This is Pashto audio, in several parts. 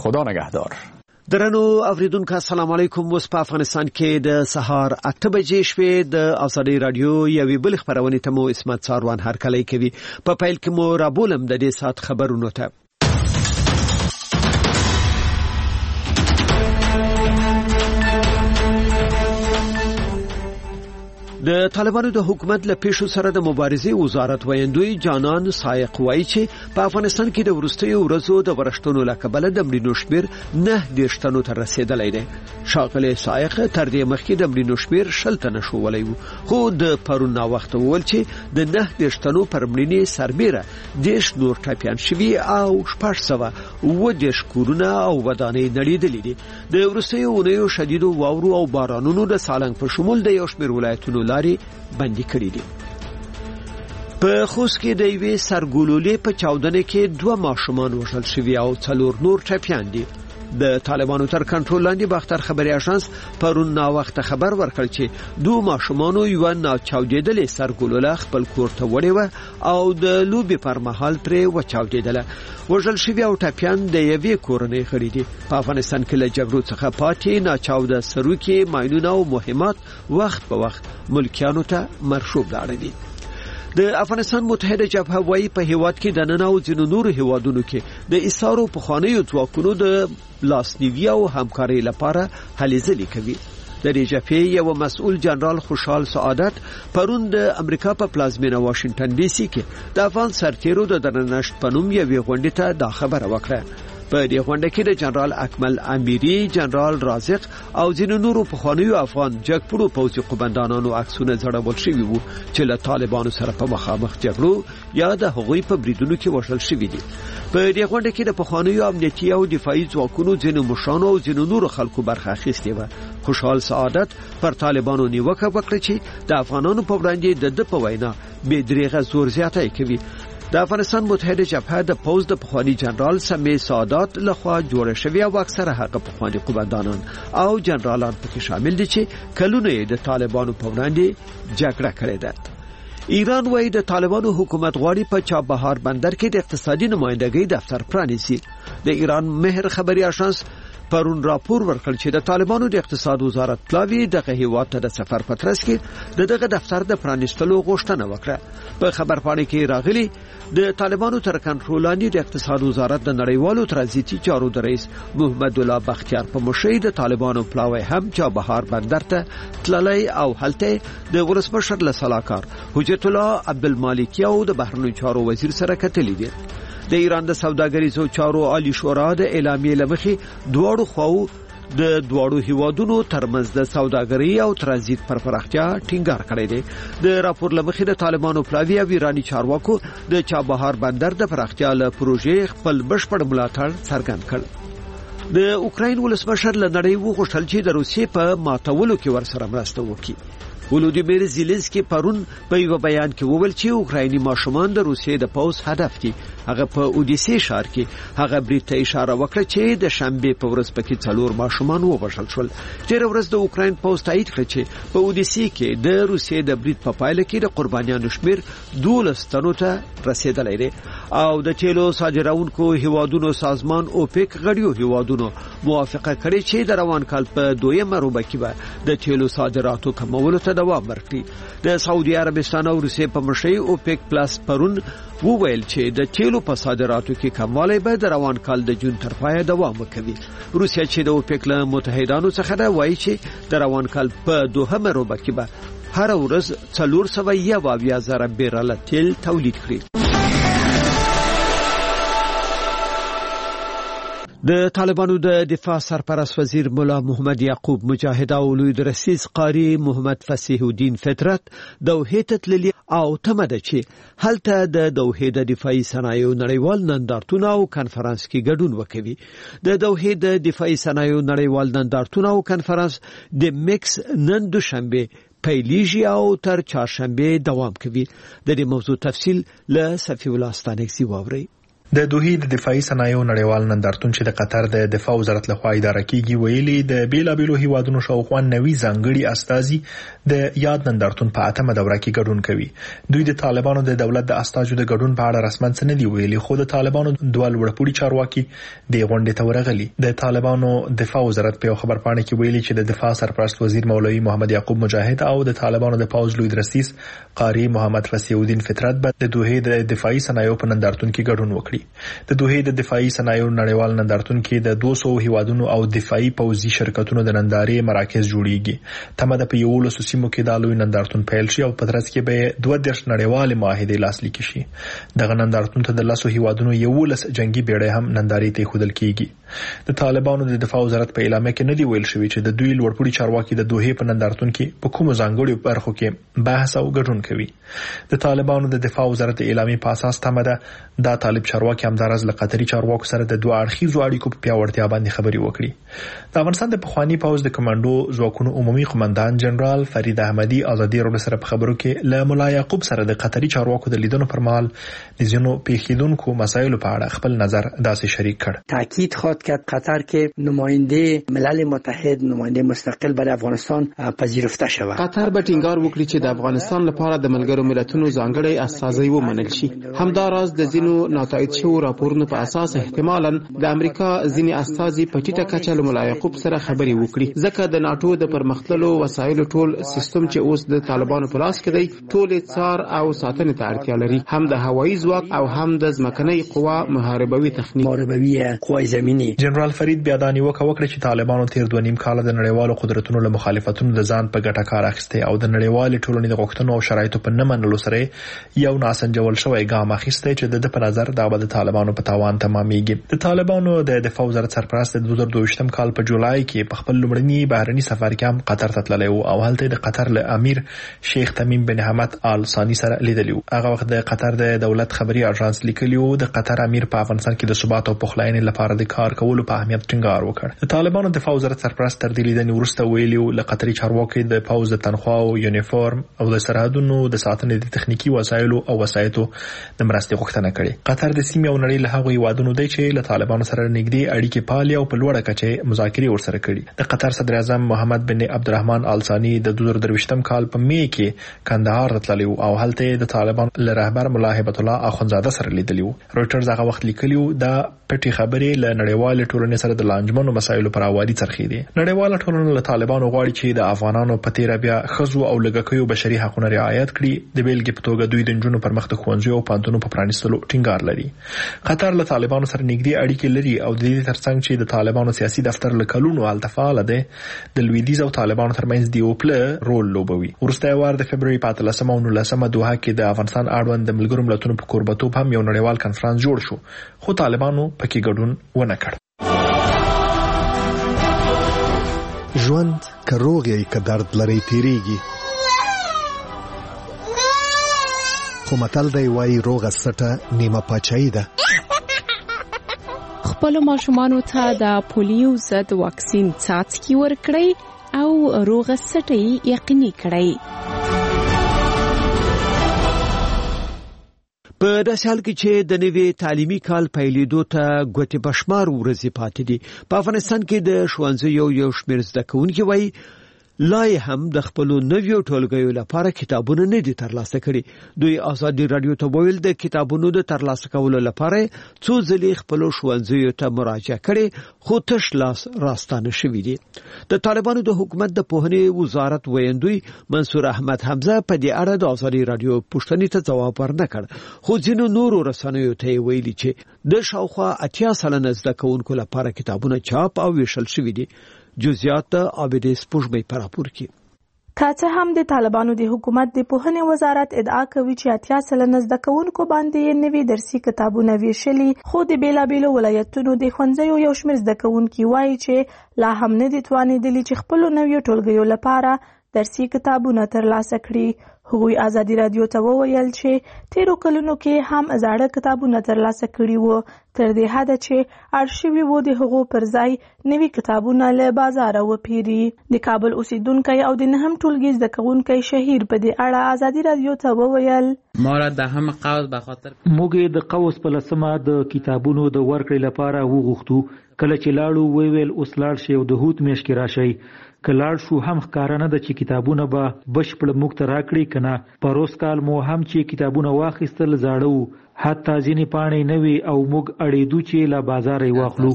خدا نگهدار. درنو اوریدونکو السلام علیکم. اوس په افغانستان کې د سهار 8 بجې شوې د ازادي رادیو یوې بل خبرونه ته مو اسمت ساروان هرکلی کوي. په پیل کې مو رابولم د دې سات خبرونو ته. د طالبانو د حکومت له پیښو سره د مبارزې وزارت ویندوی جانان سایق وایي چې په افغانستان کې د ورستیو ورځو د ورشتونو لکبله د مړینو شمیر 9 تنو ته رسیدلی دی. شاغله سایق تر دې مخکې د مړینو شمیر 10 تنه شولی و، خو د پرون وخت ویل چې د 9 تنو پر مړینې سربېره دیش نور ټاپیان شوي او 610 کورونه او ودانۍ نړیدلې دي. د ورستیو ونیو شدیدو واورو او بارانونو د سالنګ په شمول د یو شمیر ولایتونو بندي کړی دي. په خوست کې د یوې سرګولولې په چاودنه کې 2 ماشومان وژل شوي او 4 نور ټپیان دي. د طالبانو تر کنټرول لاندې باختر خبري اژانس پرون نا وخت خبر ورکړ چې 2 ماشومان یو نه چاودېدل سرګولوله خپل کور ته وړي و او د لوبي پر مهال ترې و چاودېدل. وژل شوي او ټپیان د یوې کورنۍ غړي دي. په افغانستان کې له جګړو څخه پاتې ناچاوده سروکي ماینونه او مهمات وخت په وخت ملکیانو ته مرشوب لاړ دي. د افغانستان متحده جبهه وايي په هیواد کې د نن او ځینو نورو هیوادونو کې د ایثارو په خوانیو ځواکونو د لاسنیوي او همکارۍ لپاره هلې ځلې کوي. د دې جبهې یو مسؤل جنرال خوشحال سعادت پرون د امریکا په پلازمینه واشنگټن ډي سي کې د افغان سرتیرو د درنښت پنوم یوې غونډې ته دا خبره وکړه. په دې غونډه کې د جنرال اکمل امیری، جنرال رازق او ځینو نورو پخوانیو افغان جګپړو پوځي قومندانانو عکسونه ځړول شوي وو چې له طالبانو سره په مخامخ جګړو یا د هغوی په بریدونو کې وژل شوي دي. په دې غونډه کې د پخوانیو امنیتي او دفاعي ځواکونو ځینو مشرانو او ځینو نورو خلکو برخه اخیستې و. خوشحال سعادت پر طالبانو نیوکه وکړه چې د افغانانو په وړاندې د په وینا بې دریغه زور زیاتی کوي. د افغانستان متحده جبهه د پوز د پخوانی جنرال سمیع سعادت لخوا جوړ شوی او اکثره هغه پخوانی قومندانان او جنرالان پکې شامل دي چې کلونه د طالبانو په وړاندې جګړه کړې ده. ایران وايي د طالبانو حکومت غواړي په چابهار بندر کې د اقتصادي نمائندګۍ دفتر پرانیزي. د ایران مهر خبري اژانس پرون راپور ورکړ چې د طالبانو د اقتصاد وزارت پلاوی دغه هیواد ته د سفر په ترڅ کې دغه دفتر د پرانیستلو غوښتنه وکړه. په خبرپاڼه کې راغلي د طالبانو تر کنټرول لاندې د اقتصاد وزارت د نړیوالو ترانزیتي چارو د رئیس محمد الله بختیار په مشرۍ د طالبانو پلاوی هم چابهار بندر ته تللی او هلته د ولسمشر له سلاکار حجت الله عبدالمالکی او د بهرنیو چارو وزیر سره کتلي دي. د ایران د سوداګریزو چارو عالی شورا د اعلامیې لمخې دواړو خواو د دواړو هیوادونو ترمنځ د سوداګرۍ او ترانزیت پر پراختیا ټینګار کړی دی. د راپور لمخې د طالبانو پلاوی او ایرانی چارواکو د چابهار بندر د پراختیا له پروژې خپل بشپړ ملاتړ څرګند کړ. د اوکراین ولسمشر له نړۍ وغوښتل چې د روسیې په ماتولو کې ورسره مرسته وکړي. ولودیمیر زیلنسکی پرون په یو بیان کې وویل چې اوکرایني ماشومان د روسیې د پوز هدف دي. هغه په اودیسې ښار کې هغه برید ته اشاره وکړه چې د شنبه په ورځ پکې 4 ماشومان ووژل شول. تیر ورځ د اوکراین پوز تایید کړ چې په اودیسې کې د روسیې د برید په پایله کې د قربانیانو شمیر 12 تنو ته رسیدلی دی او د تیلو صادرونکو هیوادونو سازمان اوپک غړیو هیوادونو موافقه کړې چې د روان کال په 2مه روبه کې به د تیلو صادراتو کمولو ته دوام ورکړي. د سعودي عربستان او روسیې په مشرۍ اوپک پلس پرون وویل چې د تیلو په صادراتو کې کموالی به د روان کال د جون تر پایه دوام وکړي. روسیه چې د اوپک له متحدانو څخه ده وایي چې د روان کال په 2مه روبه کې به هر ورځ 471,000 بیرل تیل تولید کړي. د طالبانو د دفاع سرپرست وزیر مولا محمد یعقوب مجاهد او لوی درسیز قاری محمد فصیح الدین فطرت دوحې ته تللي او تمه ده چې هلته د دوحې د دفاعي صنایعو نړیوال نندارتون او کنفرانس کې ګډون وکوي. د دوحې د دفاعي صنایعو نړیوال نندارتون او کنفرانس د میکس نن دوشنبه پیلیږي او تر چهارشنبه دوام کوي. د دې موضوع تفصیل له صفی الله ستانکزی واوري. د دوحې د دفاعي صنایعو نړیوال نندارتون چې د قطر د دفاع وزارت لخوا اداره کیږي ویلي د بیلابیلو هیوادونو شاوخوا 90 ځانګړي استازي د یاد نندارتون په 8مه دوره کې ګډون کوي. دوی د طالبانو د دولت د استازو د ګډون په اړه رسماً څه نه دی ویلي، خو د طالبانو دوه لوړپوړي چارواکي د غونډې ته ورغلي. د طالبانو دفاع وزارت په خبر پاڼه کې ویلي چې د دفاع سرپرست وزیر مولوي محمد یعقوب مجاهد او د طالبانو د پوز لوی رئیس قاری محمد فصیح الدین فطرت به د دوحې د دفاعي صنایعو په نندارتون کې ګډون وکړي. د دوحې د دفاعي صنایعو نړیوال نندارتون کې د 200 هیوادونو او دفاعي پوځي شرکتونو د نندارې مراکز جوړیږي. تمه د په یو لسو سیمو کې د لوی نندارتون پیل شي او په ترڅ کې به 22 نړیوال معاهدې لاسلیک شي. دغه نندارتون ته د 10 هیوادونو 11 جنگي بیړۍ هم نندارې ته خودل کیږي. د طالبانو د دفاع وزارت په اعلامیه کې نه دی ویل شوی چې د دوی لوړپوړي چارواکي د دوحې په نندارتون کې په کومو ځانګړو برخو کې بحث او ګډون کوي. د طالبانو د دفاع وزارت اعلامیه په اساس تمه ده د طالب چارواکي همدارز له قطري چارواکو سره د دوه اړخیزو اړیکو په پیاوړتیا باندې خبري وکړي. د افغانستان د پخوانی پوز د کمانډو ځواکونو عمومي قومندان جنرال فرید احمدي ازادي راډیو سره په خبرو کې له مولا یعقوب سره د قطري چارواکو د لیدنو پر مهال د ځینو پیښیدونکو مسایلو په اړه خپل نظر داسې شریک کړ. تاکید خواد کرد قطر که نماینده ملل متحد، نماینده مستقل برای افغانستان پذیرفته شود. قطر به ټینګار وکړي چې د افغانستان لپاره د ملګرو ملتونو ځانګړی استازی ومنل شي. همداراز د ځینو ناتایید شوو راپورونو په اساس احتمالاً د امریکا ځینې استازي په ټیټه کچه له مولا یعقوب سره خبري وکړي، ځکه د ناتو د پرمختللو وسایلو ټول سیستم چې اوس د طالبانو په لاس کې دی ټول څار او ساتنې ته اړتیا لري، هم د هوایي ځواک او هم د ځمکنۍ قوا محاربوي تخنیک محاربوي قوای زمینی. جنرال فرید بیا دا نیوکه وکړه چې طالبانو تیر 2.5 کال د نړیوالو قدرتونو له مخالفتونو د ځان په ګټه کار اخیسته او د نړیوال ټولنې د غوښتنو او شرایطو په نه منلو سره یو ناسنجول شوی ګام اخیسته چې د په نظر د طالبانو په تاوان تمامېږي. د طالبانو د دفاع وزارت سرپرست د 2022 کال په جولای کې په خپل لومړني بهرني سفر کې هم قطر ته تللی او هلته د قطر له امیر شیخ تمیم بن حمد آل ثانی سره لیدلی. هغه وخت د قطر د دولت خبري اژانس لیکلی و د قطر امیر په افغانستان کې د ثبات او پخلاینې لپاره د کار کولو په اهمیت ټینګار وکړ. د طالبانو دفاع وزارت سرپرست تر دې لیدنې وروسته ویلي له قطري چارواکي د پوز د تنخواه او یونیفورم او د سرحدونو د ساتنې د تخنیکی وسایلو او وسایطو د مرستې غوښتنه کړې. قطر د سیمې او نړۍ له هغو هیوادونو دی چې له طالبانو سره نږدې اړیکې پالي او په لوړه کچه مذاکرې ورسره کړي. د قطر صدر اعظم محمد بن عبدالرحمن آل ثانی د 2023 کال په می کې کندهار ته تللی او هلته د طالبان له رهبر مولا هیبت الله اخونزاده سره لیدلی. رويټرز هغه وخت لیکلی دا پټي خبرې له نړیوال ټولنې سره د لانجمنو مسایلو پر اواري څرخي دي. نړیوال ټولنه له طالبانو غواړي چې د افغانانو په تیر بیا خزو او لګکیو بشري حقوقو رعایت کړي. د بیلګې په توګه دوی د جنونو پر مخ د خوندزو او پانتونو په پرانیستلو ټینګار لري. قطر له طالبانو سره نږدې اړیکې لري او د دې ترڅنګ چې د طالبانو سیاسي دفتر له کلونو التفاعل ده د لویدیز او طالبانو ترمنځ دی اوپل رول لوبوي. ورسته وار د فبرवरी 15 او 19 دوحه کې د افغانستان اړوند د ملګرو ملتونو په کوربتوب هم یو نړیوال کنفرانس جوړ شو، خو طالبانو پکې ګډون ونه کړ. ژوند کروغ یې که درد لري تیریږي، خو متل دی وایي روغه سټه نیمه پاچاهي ده. خپل ماشومانو ته د پولیو ضد واکسین څاڅکي ورکړئ او روغه سټه یقیني کړئ. په داسې حال کې چې د نوي تعلیمي کال پیلېدو ته ګوتې بشمار ورځې پاتې دي، په افغانستان کې د ښوونځیو یو شمېر زده کوونکي وایي لا هم د خپل نویو ټولګیو لپاره کتابونه نه دي ترلاسه کړي. دوی ازادي رادیو ته ویل د کتابونو د ترلاسه کولو لپاره څو ځلې خپل ښوونځیو ته مراجعه کړي، خو تش لاس راستانه شوي دي. د طالبانو د حکومت د پوهنې وزارت ویاندوی منصور احمد حمزه په دې اړه د ازادي رادیو پوښتنې ته ځواب ورنکړ، خو ځینو نورو رسنیو ته ویلي چې د شاوخوا 80 سلنه زده کوونکو لپاره کتابونه چاپ او ویشل شوي دي. جزئیات عابدې سپوږمۍ پر راپور کې. که څه هم د طالبانو د حکومت د پوهنې وزارت ادعا کوي چې 80 سلنه زده کوونکو باندې نوي درسي کتابونه ویشلي، خو د بیلابیلو ولایتونو د ښوونځیو یو شمېر زده کوونکي وایي چې لا هم نه دي توانېدلي چې خپلو نویو ټولګیو لپاره درسي کتابونه ترلاسه کړي. هغوی ازادي رادیو ته وویل چې تیرو کلونو کې هم زاړه کتابونه ترلاسه کړي وو، تر دې حده چې ارشیوي وو د هغو پر ځای نوي کتابونه له بازار وپیري. د کابل اوسیدونکي او د نهم ټولګي زده کوونکی شهیر په دې اړه ازادي رادیو ته وویل ما را د هم قوس به خاطر موږ د قوس په لسمه د کتابونو د ورکړې لپاره وغوښتو. کله چې لاړو ویل اوس لاړ شي او د هوت میاشت کې راشي. کلاړ شو هم ښکارا نه د چې کتابونه به بشپړ موږ ته راکړي کنه. پروس کال مو هم چې کتابونه واخیستل زاړه حتی ځینې پاڼې نوي او موږ اړېدو چې له بازار یې واخلو.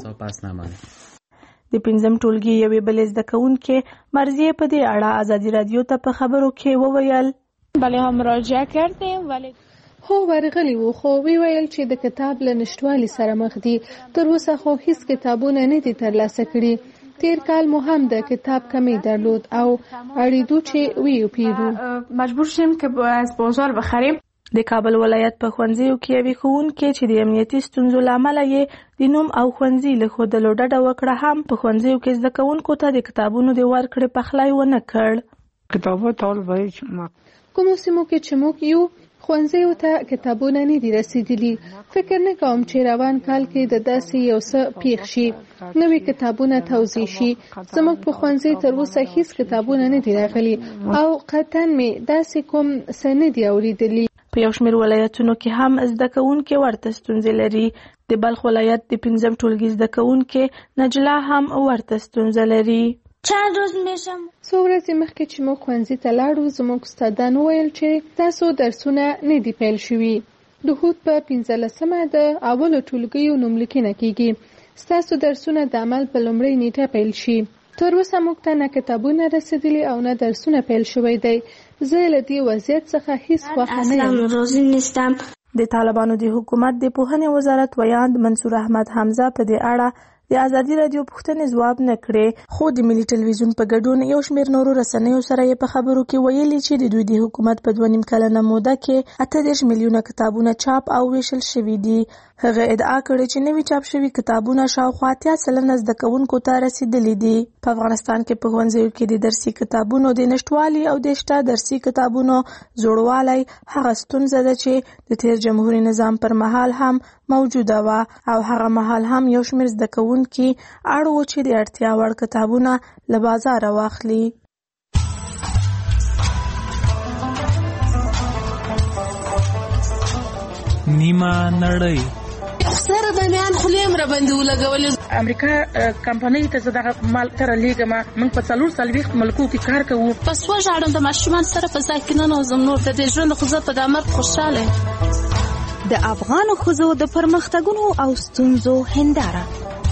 د پنځم ټولګي یوې بلې زده کوونکې مرضیه په دې اړه ازادي رادیو ته په خبرو کې وویل بله هم مراجعه کردیم ولی هو ورغلی وو خو ویل چې د کتاب له نشټوالي سره مخ دي. تر اوسه خو هیڅ کتابونه نه دي ترلاسه کړي. تیر کال مو هم د کتاب کمی درلود او اړیدو چې ویو پیرو مجبور شیم که از بازار بخریم. د کابل ولایت په ښوونځیو کې یوې ښوونکې چې د امنیتي ستونزو له امله یې د نوم او ښوونځي له ښودلو ډډه وکړه هم په ښوونځیو کې زده کوونکو ته د کتابونو د ورکړې پخلی ونه کړ. کتابونه ټول وایي چې کومو سیمو کې چې موږ یو ښوونځیو ته کتابونه نه دي رسیدلي. فکر نه کوم چې روان کال کې د داسې یو څه پیښ شي نوې کتابونه توزیع شي. زموږ په ښوونځي تر اوسه هیڅ کتابونه نه دي راغلي او قطعا مې داسې کوم څه نه دي اورېدلي. په یو شمېر ولایتونو کې هم زده کوونکي ورته ستونزې لري. د بلخ ولایت د پنځم ټولګي زده کوونکي نجلا هم ورته ستونزه لري. چند روز میشم څو ورځې مخکې چې موږ ښوونځي ته لاړو زموږ استادانو ویل چې تاسو درسونه نه دي پیل شوي. د هوت په 15مه د اولو ټولګیو نوملیکنه کیږي. ستاسو درسونه د عمل په لومړۍ نیټه پیل شي. تر اوسه موږ ته نه کتابونه رسیدلي او نه درسونه پیل شوی دی. زه له دې وضعیت څخه هیڅ خوښه نه یم. روزي نشتم. د طالبانو د حکومت د پوهنې وزارت ویاند منصور احمد حمزه په دې اړه د ازادي رادیو پوښتنې ځواب نه کړې. خو د ملي ټلویزیون په ګډون یو شمېر نورو رسنیو سره یې په خبرو کې ویلي چې د دوی د حکومت په 2.5 کلنه موده کې 38 میلیونه کتابونه چاپ او ویشل شوي دي. هغه ادعا کړې چې نوي چاپ شوي کتابونه شاوخوا 80% زده کوونکو ته رسیدلي دي. په افغانستان کې په ښوونځیو کې د درسي کتابونو د نشټوالي او د شته درسي کتابونو زوړوالی هغه ستونزه ده چې د تیر جمهوریت نظام پر مهال هم موجوده وه او هغه مهال هم یو شمېر زده کوونکي اړ وو چې د اړتیا وړ کتابونه له بازاره واخلي. نیمه نړۍ سره د بیان خلیم را باندې ولګول. امریکا کمپنۍ ته زړه مال تر لیګما موږ په 4 ملکو کې کار کوو. پس وژاړم د ماشومان سره په ځای کې نه نوزم نور د دې ژوند خو زه په دامر خوشاله. د افغان ښځو د پرمختګونو او ستونزو هنداره.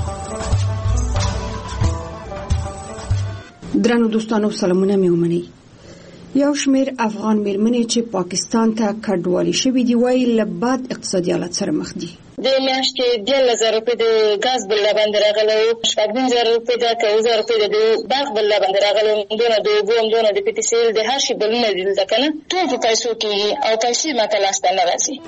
درنو دوستانو سلامونه مې ومنئ. یو شمېر افغان میرمنې چې پاکستان ته کډوالې شوي دي وایي له بد اقتصادي حالت سره مخ دي. د میاشتې 11,000 روپۍ د ګاز بل باندې راغلی و، 15,000 روپۍ د 2,000 روپۍ د باغ بل باندې راغلی و، دونه د اوبو هم دونه د پټیسیل د هر شي بلونه دي دلته که نه ټول په پیسو کېږي او پیسې ماته لاس ته نه راځي.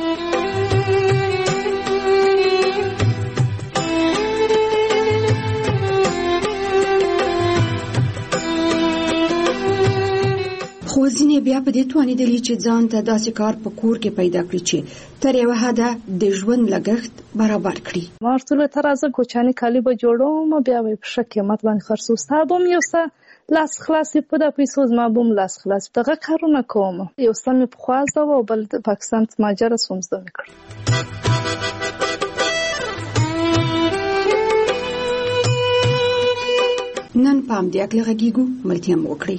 خو ځینې بیا په دې توانېدلي چې ځان ته داسې کار په کور کې پیدا کړي چې تر یوه حده د ژوند لګښت برابر کړي. ما ورته تر ازه کوچاني کالي به جوړوم بیا به په ښه قیمت باندې خرڅوم. ستا به هم یو څه لاس خلاصې په دا پیسو زما به هم لاس خلاص دغه کارونه کوم. یو څه مې پخوا زده وه او بل د پاکستان مهاجره سوم زده مې کړ. نن په همدې هکله غږیږو، ملتیا مو وکړئ.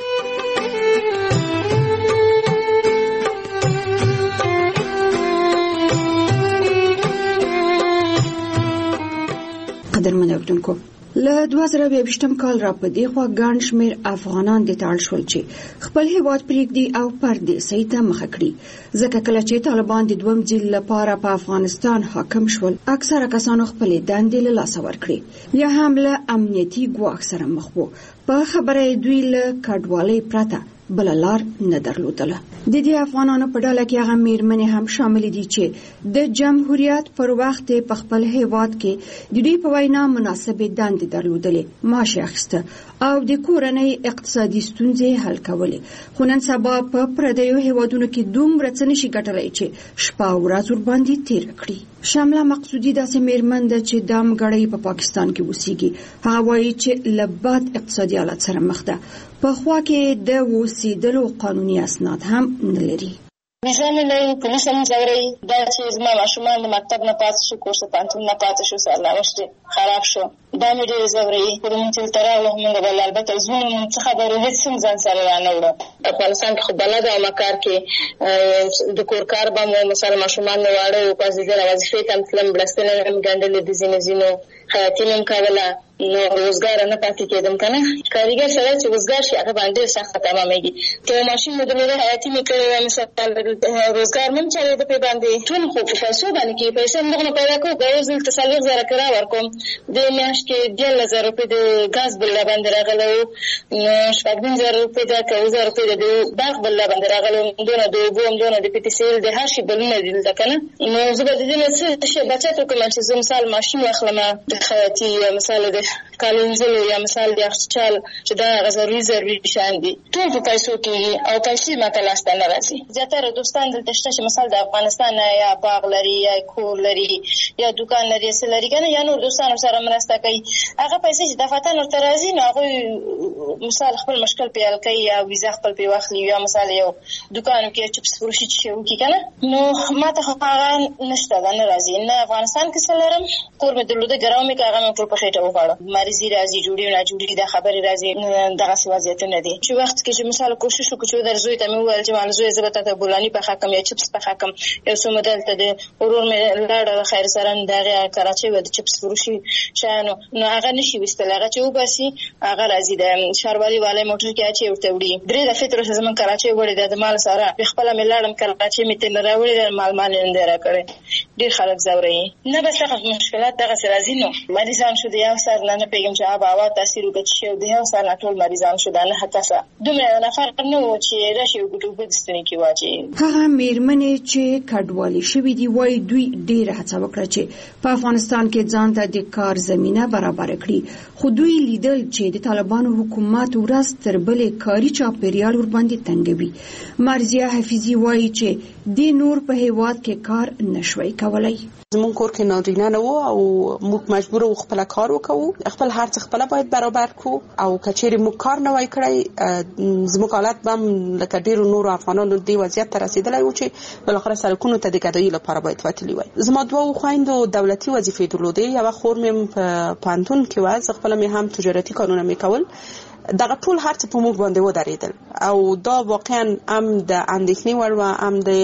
قدرمن اوریدونکو، له 2022 کال را په دې خوا ګڼ شمېر افغانان د تاړ شول چې خپل هېواد پرېږدي او پردیسۍ ته مخه کړي. ځکه کله چې طالبان د دویم ځل لپاره په افغانستان حاکم شول اکثره کسانو خپلې دندې له لاسه ورکړې یا هم له امنیتي ګواښ سره مخ وو. په خبره دوی له کډوالۍ پرته بل لار نه درلودله. د دې افغانانو په ډله کې هغه میرمنې هم شامل دي چې د جمهوریت پر وخت په خپل هیواد کې د دوی په وینا مناسبې دندې درلودلې، معاش اخیسته او د کورنۍ اقتصادي ستونزې حل کولې. خو نن سبا په پردیو هیوادونو کې دومره څه نشي ګټلی چې شپه او ورځ ورباندې تېره کړي. شامله مقصودی داسې میرمن ده چې دا مګړی په پاکستان کې اوسېږي. هغه وایي چې له بد اقتصادي حالت سره مخ ده. په خوا کې د اوسېدلو قانوني اسناد هم نه لري. ویزا مې لري، پولیس هم ځوروي. دا چې زما ماشومان د مکتب نه پاتې شو، کورس پوهنتون نه پاتې شو، سرنوشت خراب شو، دا مې ډېر ځوروي. خو د مونږ دلته راغلو، موږ به البته زموږ څه خبرې هېڅ هم ځان سره رانه وړو. افغانستان کې خو بلد او مکار کې د کور کار به مو مثلا ماشومان مې واړه وو، پازېدله وظیفې ته هم تلم، بړستنې هم ګنډلې د ځینو حیاتي مې هم کوله، نو روزګار نه پاتې کېدم که نه. کارګر سره چې روزګار شي هغه باندې ډېر سخته تمامېږي. که ماشین مو درلوده حیاتي مې کړی وای، مثلا روزګار مې هم چلېده پرې باندې، ټول خو په پیسو باندې کېږي. پیسې هم دغه نه پیدا کوو، که یو ځل ته 40,000 کرا ورکوم، دې میاشت کې 11,000 روپۍ د ګاز بل باندې راغلی وو، 15,000 روپۍ ده، که 1000 روپۍ د باغ بل باندې راغلی وو، همدونه د اوبو، همدونه د پټیسیل، د هر شي بلونه دي دلته که نه. نو زه به د دې نه څه شی بچت وکړم چې زه مثال ماشین واخلم د خیاطي، یا مثال د کالنځلو، یا مثال د یخچال چې دا هغه ضروري شیان دي، ټول په پیسو کېږي او پیسې ماته لاسته نه راځي. زیاتره دوستان دلته شته چې مثال د افغانستان نه یا باغ لري، یا کور لري، یا دوکان لري، څه لري که نه، یا نور دوستانو سره مرسته کوي. هغه پیسې چې دفعتن ورته راځي، نو هغوی مثال خپل مشکل پرې حل کوي، یا ویزا خپل پرې واخلي، یا مثال یو دوکانو کې چپس فروشي چې وکړي که نه. نو ماته خو هغه نشته، دا نه راځي. نه افغانستان کې څه لرم، کور مې درلوده، ګرام مې که هغه مې ټول په خېټه وغواړه. مریضي راځي، جوړي ناجوړي، دا خبرې راځي، دغسې وضعیتونه دي. چې وخت کې چې مثال کوشش وکړو چې در زوی ته مې وویل چې مال زوی زه به تا ته بولاني پخه کړم یا چپس پخه کړم. یو څو مو دلته د ورور مې لاړه خیر سره د هغې کراچۍ وه، د چپس فروشي شیانو، نو هغه نشي ویستلی. هغه چې وباسي هغه راځي د ښاروالي والی موټر کې اچوي، ورته وړي. 3 دفعې تر اوسه زموږ کراچۍ وړې ده د مال سره. خپله مې لاړم کراچۍ مې ترې راوړې ده، مال یې نه دی راکړی. ډېر خلک ځوروي. نه بس هغه مشکلات دغسې راځي. نو مریضان شو د یو سر نه، نه پوهېږم چې آب هوا تاثیر وکړه چې شی د یو سر نه ټول مریضان شو. دا 9 کسه، دومره نفر نه وو چې راشي یو ګوټ اوبه د ستوني کې واچوي. هغه میرمنې چې کډوالې شوي دي وایي دوی ډېره هڅه وکړه چې په افغانستان کې ځان ته د کار زمینه برابره کړي، خو دوی لیدل چې د طالبانو حکومت ورځ تر بلې کاري چاپېریال ورباندې تنګوي. مرضیه حفیظي وایي چې د نور په هېواد کې کار نشوي کولی. زمون کور کې نارینه نه وو او موږ مجبور وو خپل کار وکړو، خپل هر څه خپل باید برابر کو. او کچېری موږ کار نه وای کړی، زموږ حالت بم لکه ډیرو نورو افغانانو دی وضعیت ته رسیدلی و چې بل اخر سرکونو ته د ګډوډۍ لپاره باید وتلی وای. زما 2 خويندو دولتي وظیفې درلودې، یو خور مې په پانتون کې و، خپل مې هم تجارتي کارونه مې کول. دغه ټول هر څه په موږ باندې ودرېدل او دا واقعا هم د اندېښنې وړ و، هم د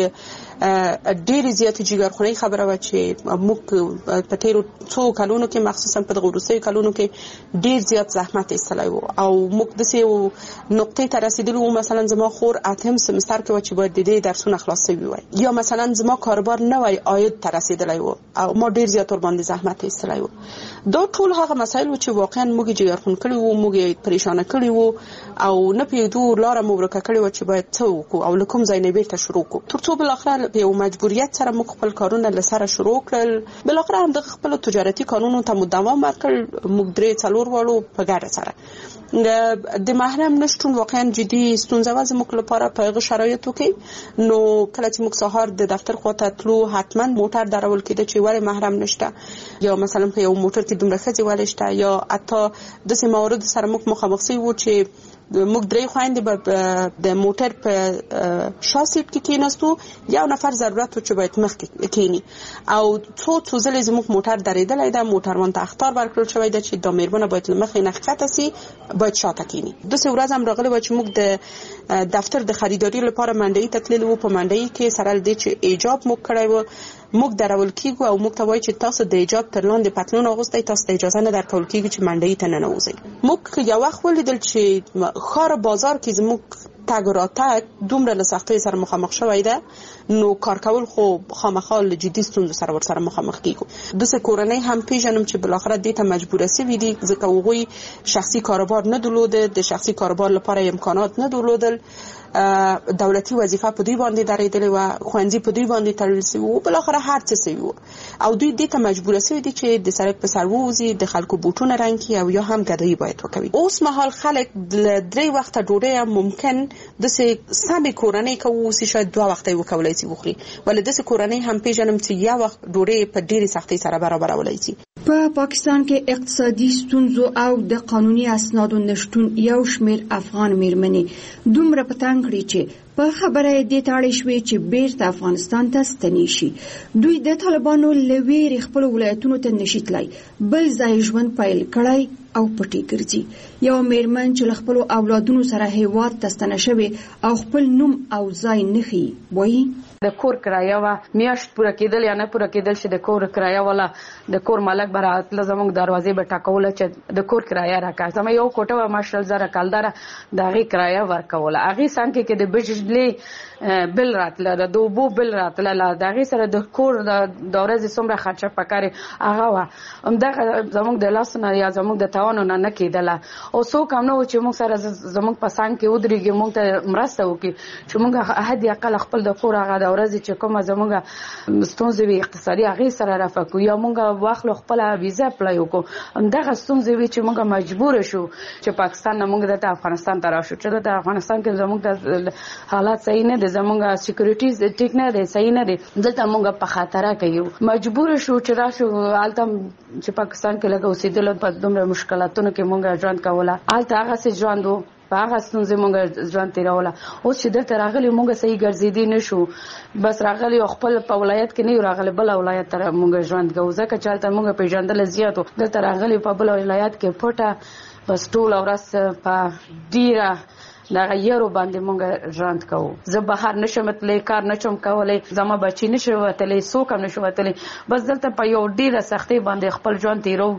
ډېرې زیاتې جګرخونۍ خبره وه چې موږ په تېرو څو کلونو کې مخصوصا په دغه وروستیو کلونو کې ډېر زیات زحمت ایستلی و او موږ داسې یو نقطې ته رسېدلي وو. مثلا زما خور 8م سمستر کې وه چې باید د دې درسونه خلاص شوي وای، یا مثلا زما کاروبار نوی عاید ته رسېدلی و او ما ډېر زیات ورباندې زحمت ایستلی و. دا ټول هغه مسایل و چې واقعا موږ یې جګرخون کړي وو، موږ یې پریشانه کړي وو او نه پوهېدو لاره مو ورکه کړې وه چې باید څه وکړو او له کوم ځای نه بېرته شروع کړو، تر څو بالاخره په یو مجبوریت سره موږ خپل کارونه له سره شروع کړل. بالاخره هم د خپل تجارتي کارونو ته مو دوام ورکړ، موږ 3-4 واړو په ګډه سره. د محرم نشتون واقعا جدي ستونزه وه زموږ لپاره په هغه شرایطو کې. نو کله چې موږ سهار د دفتر خواته تلو حتما موټر درول کېده چې ولې محرم نشته، یا مثلا په یو موټر کې دومره ښځې ولې شته، یا حتی داسې موارد سره موږ مخامخ شوي وو چې موږ 3 خويندې به د موټر په شا سیټ کې کېناستو، یو نفر ضرورت و چې باید مخکې کېني او څو ځلې زموږ موټر درېدلی ده، موټروان ته اخطار ورکړل شوی ده چې دا مېرمنه باید له مخې نه ښکته سي، باید شاته کېني. داسې ورځ هم راغلی وه چې موږ د دفتر د خریداري لپاره منډیي ته تللي وو. په منډیي کې سره له دې چې ایجاب موږ کړی و، موږ درول کېږو او موږ ته وایي چې تاسو د ایجاب تر لاندې پتلون اغوستی، تاسو ته اجازه نه درکول کېږي چې منډیي ته ننوځئ. موږ یو وخت ولیدل چې ښار بازار کې زموږ تګ راتګ دومره له سختیو سره مخامخ شوی ده، نو کار کول خو خامخا له جدي ستونزو سره ورسره مخامخ کېږو. داسې کورنۍ هم پېژنم چې بالاخره دې ته مجبوره سوي دي ځکه هغوی شخصي کاروبار نه درلوده، د شخصي کاروبار لپاره امکانات نه درلودل دولتي وظیفه په دوی باندې درېدلې و، ښوونځي په دوی باندې تړل شوي و، بل اخر هر څه شوي و او دوی دې ته مجبور شوي دي چې د سړک په سر ووځي، د خلکو بوټونه رنګ کړي او یا هم ګدایي باید وکوي. اوس مهال خلک د 3 وخته ډوډۍ ممکن داسې سمې کورنۍ که واوسي شاید 2 وخته یې وکولی شي وخوري، ولې داسې کورنۍ هم پیژنم چې 1 وخت ډوډۍ په ډېرې سختۍ سره برابرولی شي. په پاکستان کې اقتصادي ستونزو او د قانوني اسنادو نشټون یو شمېر افغان میرمنې دومره په تنګ کړي چې په خبره یې دې ته اړې شوې چې بیرته افغانستان ته ستنې شي. دوی د طالبانو له ویرې خپلو ولایتونو ته نشي تللی، بل ځای ژوند پیل کړی او پټې ګرځي. یو میرمن چې له خپلو اولادونو سره هیواد ته ستنه شوې او خپل نوم او ځای نه ښیي وایي د کور کرایه و میاشت پوره کېدل یا نه پوره کېدل چې د کور کرایه ولا د کور مالک به راتله زموږ دروازې به ټکوله چې د کور کرایه راکړه. زما یو کوټه وه ماشل زره کلداره د هغې کرایه ورکوله. هغې څنګ کې د بجلی بل راتله، د اوبو بل راتله، د هغې سره د کور د ورځې څومره خرچه پکارې هغه وه. همدغه زموږ د لاس نه یا زموږ د توانو نه کېدله او څوک هم نه و چې موږ سره زموږ په څنګ کې ودرېږي، موږ ته مرسته وکړي چې موږ حد اقل خپل د کور هغه د ورځې چې کومه زموږ ستونزې وي اقتصادي هغې سره رفع کړو یا موږ واخلو خپله ویزه اپلای وکړو. همدغه ستونزې وي چې موږ مجبوره شو چې پاکستان نه موږ دلته افغانستان ته راشو، چې دلته افغانستان کې زموږ د حالات صحیح نه دي، زموږ سکیورټي ټیک نه دی، صحیح نه دی، دلته موږ په خطره کې یو. مجبوره شو چې راشو هلته چې پاکستان کې لږ اوسېدلو په دومره مشکلاتونو کې موږ ژوند کوله، هلته هغسې ژوند و، په هغه ستونزې موږ ژوند تېروله. اوس چې دلته راغلي موږ صحیح ګرځېدي نه شو، بس راغلي او خپل په ولایت کې نه یو راغلي، بل ولایت ته موږ ژوند کوو ځکه چې هلته موږ پېژندل زیات و. دلته راغلي په بل ولایت کې پټه بس ټوله ورځ په ډېره دغه یارو باندې موږ ژوند کوو. زه بهر نشم تللی، کار نشم کولی، زما بچي نشي وتلی، څوک هم نشي وتلی، بس دلته په یو ډېره سختۍ باندې خپل ژوند تېروو.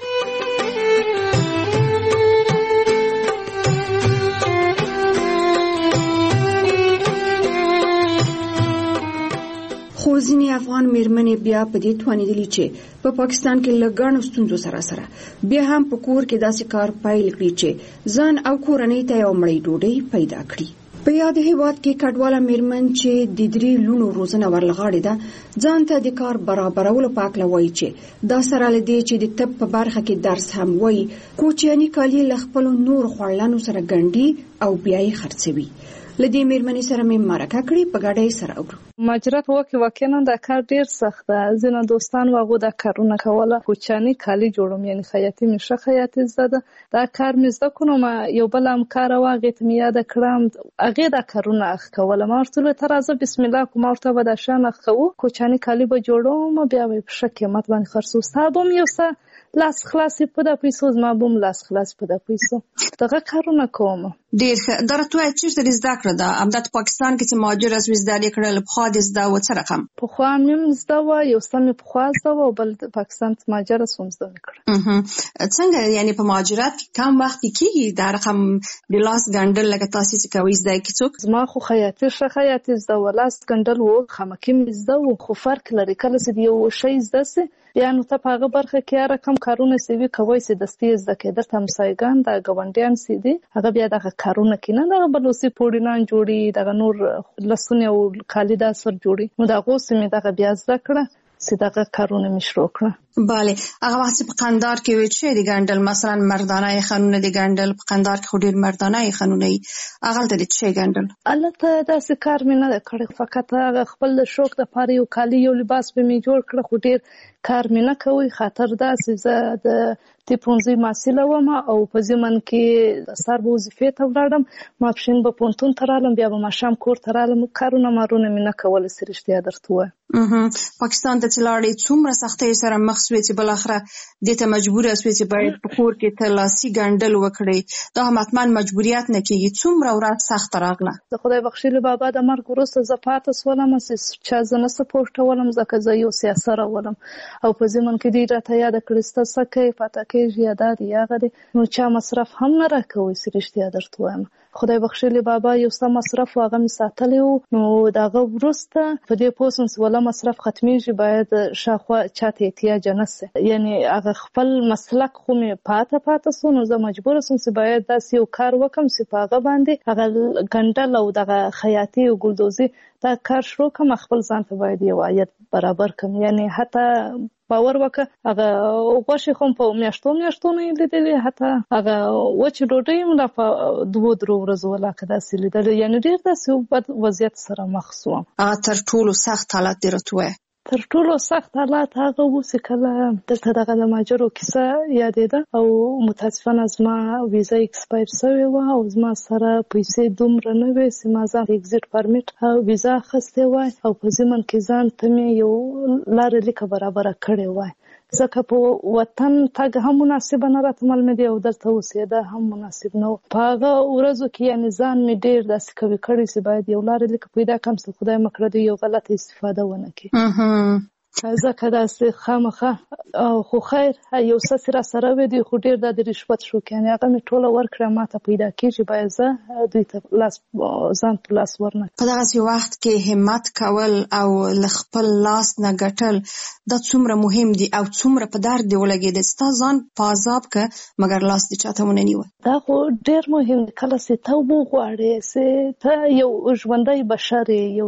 خو ځینې افغان میرمنې بیا په دې توانېدلي چې په پاکستان کې له ګڼو ستونزو سره بیا هم په کور کې داسې کار پیل کړي چې ځان او کورنۍ ته یو مړۍ ډوډۍ پیدا کړي. په یاد هیواد کې کډواله میرمن چې د 3 لونو روزنه ورلغاړې ده ځان ته د کار برابرولو په هکله وایي چې دا سره له دې چې د طب په برخه کې درس هم وایي، کوچیاني کالي له خپلو نورو خوړلانو سره ګنډي او بیا یې خرڅوي. لدې میرمنې سره مې مرکه کړې، په ګډه یې سره اورو. مهاجرت وکړي واقعا دا کار ډیر سخت ده. ځینې دوستان واغو دا کارونه کوله، کوچاني کالي جوړوم، یعنی خیاطي مې ښه خیاطي زده ده، دا کار مې زده کړم. یو بل همکار وه هغې ته مې یاده کړم، هغې دا کارونه اخ کوله. ما ورته وویل ته راځه بسم الله کوو، ما ورته به دا شیان اخ کوو، کوچاني کالي به جوړوم، بیا به یې په ښه قیمت باندې خرڅوو. ستا به هم یو څه لاس خلاصې په دا پیسو، زما به هم لاس خلاص په دا پیسو، دغه کارونه کوم. ډېر ښه. دا راته ووایه چېرته دې زده کړه ده؟ همدا پاکستان کې چې مهاجر شوې زده دې کړله، پخوا دې زده وه څه رقم؟ پخوا مې هم زده وه، یو څه مې پخوا زده وه او بل پاکستان ته مهاجره شوم زده مې کړه. څنګه یعنې په مهاجرت کې کم وخت کې کېږي دا رقم د لاس ګنډل لکه تاسې چې کوئ زده کې څوک؟ زما خو خیاطي ښه خیاطي زده وه، لاس ګنډل و، خامکي مې زده و، خو فرق لري کله چې د یو شی زده سي بیا نو ته په هغه برخه کې هر رقم کارونه چې وي کوی چې دستي زده کې درته همسایګان د ګاونډیان چې دي هغه بیا دغه کارونه کوي، نه دغه بلوسي پوړینان جوړي، دغه نور لسونه او کالي دا سر جوړي، نو دغه اوس مې دغه بیا زده کړه چې دغه کارونه مې شروع کړه. بله. هغه وخت په قندار کې وې چې د ګنډل مثلا مردانه خانونه د ګنډل په قندار کې خو ډېر مردانه خانونه وي، هغلته د څه ګنډل؟ هلته داسې کار مې نه دی کړی، فقط هغه خپل د شوق دپاره یو کالي یو لباس به مې جوړ کړه، خو ډېر کار مې نه کوي. خاطر داسې زه د پونځي محصله وم او په ضمن کې سهار به وظیفې ته ولاړم، ماپښین به پوهنتون ته رالم، بیا به ماښام کور ته رالم، کارونه مارونه مې نه کوله چې رښتیا درته ووایم. پاکستان ته چې لاړې څومره سختیو سره مخ سوې چې بالاخره دې ته مجبوره سوې چې باید په کور کې ته لاسي ګنډل وکړې؟ دا هم حتما مجبوریت نه کېږي، څومره ورځ سخته راغله؟ د خدای بخښلي بابا د مرګ وروسته زه پاته شولم، چا زه نه سپورټولم ځکه زه یو سیاسره ولم او په ضمن کې دوی راته یاده کړې سته څه کوې؟ پاته کې کېږي یا دا دی هغه دی، نو چا مصرف هم نه راکوي. چې رښتیا درته وایم خدای بخښلي بابا یو څه مصرف و هغه مې ساتلی و، نو د هغه وروسته په دې پوه شوم چې ولا مصرف ختمیږي باید شاوخوا چاته احتیاج نه شي، یعنې هغه خپل مسلک خو مې پاته سو، نو زه مجبوره سوم چې باید داسې یو کار وکړم چې په هغه باندې هغه ګنډل او دغه خیاطي او ګلدوزي دا کار شروع کړم، خپل ځان ته باید یو عاید برابر کړم. یعنې حتی باور وکړه هغه غوښې خو په میاشتو نه یې لیدلې، حتی هغه وچې ډوډۍ هم لا په 2-3 ورځو ولاکه داسې لیدلې، یعنې ډېر داسې بد وضعیت سره مخ شوم. هغه تر ټولو سخت حالت دې راته ووایه. تر ټولو سخت حالات هغه و چې کله دلته دغه د ماجرو کیسه یادېده او متاسفانه زما ویزا ایکسپایر شوې وه او زما سره پیسې دومره نه وې چې ما ځان اگزیټ پرمیټ او ویزا اخیستې وای او په ضمن کې ځان ته مې یو لاره لیکه برابره کړې وای، ځکه په وطن تګ هم مناسب نه راته معلومه دی او دلته اوسېده هم مناسب نه و. په هغه ورځو کې یعنې ځان مې ډېر داسې قوي کړی چې باید یو لاره لیکه پیدا کړم چې خدای مه کړه د یو غلطه استفاده ونه کړي. ځکه داسې خامخا خو خیر یو څه چې راسره وې دوی خو ډېر دا د رشوت شو، یعنې هغه مې ټوله ورکړه ماته پیدا کېږي باید زه دوی ته ځان په لاس ورنه. په دغسې وخت کې همت کول او له خپل لاس نه ګټل دا څومره مهم دي او څومره په درد دې ولګېده چې تا ځان په عذاب که مګر لاس دې چاته ونه نیوه؟ دا خو ډېر مهم دی. کله چې ته وغواړې چې ته یو ژوندی بشر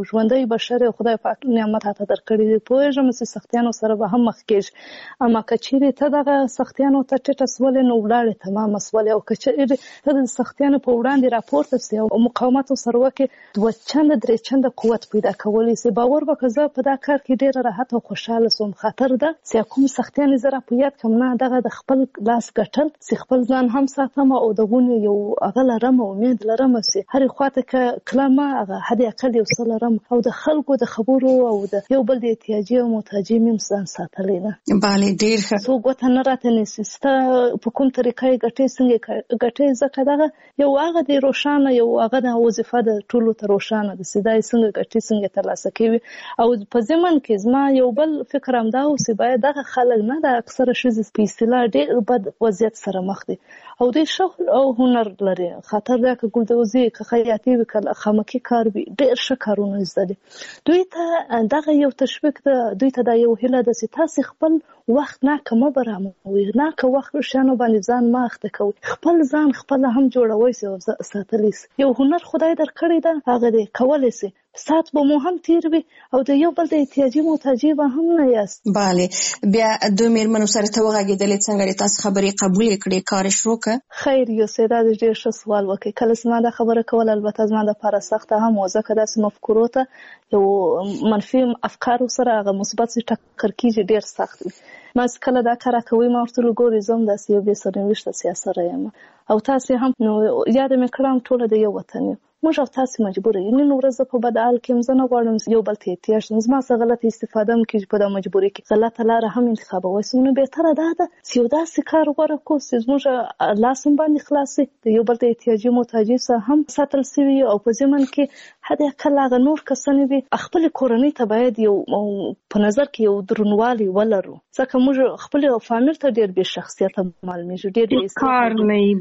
یې خدای پاک نعمت راته درکړی دی، پوهېږم چې سختیانو سره به هم مخ کېږي، اما که چیرې ته دغه سختیانو ته ټیټه سولې نو ولاړې تمامه سولې، او که چیرې ته د سختیانو په وړاندې راپورته سې او مقاومت ورسره وکړې 2 چنده 3 چنده قوت پیدا کولی سې. باور وکړه زه په دا کار کې ډېره راحت او خوشحاله سوم. خاطر ده چې کوم سختیانې زه را په یاد کړم نه دغه د خپل لاس ګټل چې خپل ځان هم ساتم او دغونې یو هغه لرم او امید لرم چې هرې خواته که کلمه هغه حد اقل یو څه لرم او د خلکو د خبرو او د یو بل د احتیاجي او محتاجي مې ځان ساتلی نه. بله ډېر ښه. څوک ګوته نه راته نیسي ستا په کوم طریقه یې ګټې څنګه ګټې، ځکه دغه یو هغه د روښانه یو هغه د وظیفه د ټولو ته روښانه ده چې دا یې څنګه ګټې څنګه ترلاسه کوي. او په ضمن کې زما یو بل فکر همدا و چې باید دغه خلک نه د اکثره ښځې په اصطلاح ډېر بد وضعیت سره مخ دي او دوی شغل او هنر لري، خاطر دا که ګلدوزي که خیاطي وي که خامکي کار وي ډېر ښه کارونه زده دي. دوی ته دغه یو تشویق ده، دوی ته دا یو هیله ده چې تاسې خپل وخت ناکه مه برابروئ، ناکه وخت شیانو باندې ځان مه اخته کوئ، خپل ځان خپله هم جوړوئ سي او ساتلی سي. یو هنر خدای درکړی ده هغه دی کولی سي، ساعت به مو هم تیر وي او د یو بل د احتیاجي محتاجي به هم نه یاست. بله بیا دوی مېرمنو سره ته وغږېدلې څنګه دې تاسو خبرې قبولې کړې کار یې شروع که؟ خیر یوسې دا ډېر ښه سوال وکړئ. کله چې ما دا خبره کول البته زما دپاره سخته هم وه، ځکه داسې مفکورو ته یو منفي افکارو سره هغه مثبت چې ټکر کېږي ډېر سخت وي. ما چې کله دا کار کوئ ما ورته ویل ګورئ زه هم داسې یو بې سرنوشته سیاسره یم او تاسې هم نو یاده مې کړم ټوله د یو وطن یو، موږ او تاسې مجبوره یو. نن ورځ په بد حال کې زه نه غواړم یو بل ته احتیاج شم، زما څخه غلطه استفاده هم کېږي په دا مجبورۍ کې، غلطه لاره هم انتخابوی سو. نو بهتره دا ده چې یو داسې کار غوره کړو چې زموږ لاس هم باندې خلاص وي، د یو بل د احتیاجي محتاجي څخه هم ساتل شوي او په ضمن کې حد اقل هغه نور کسانې وي خپلې کورنۍ ته باید یو په نظر کې یو درنوالی ولرو، ځکه موږ خپل فامیل ته ډېر بې شخصیته معلومیږو، ډېر کار نه وي.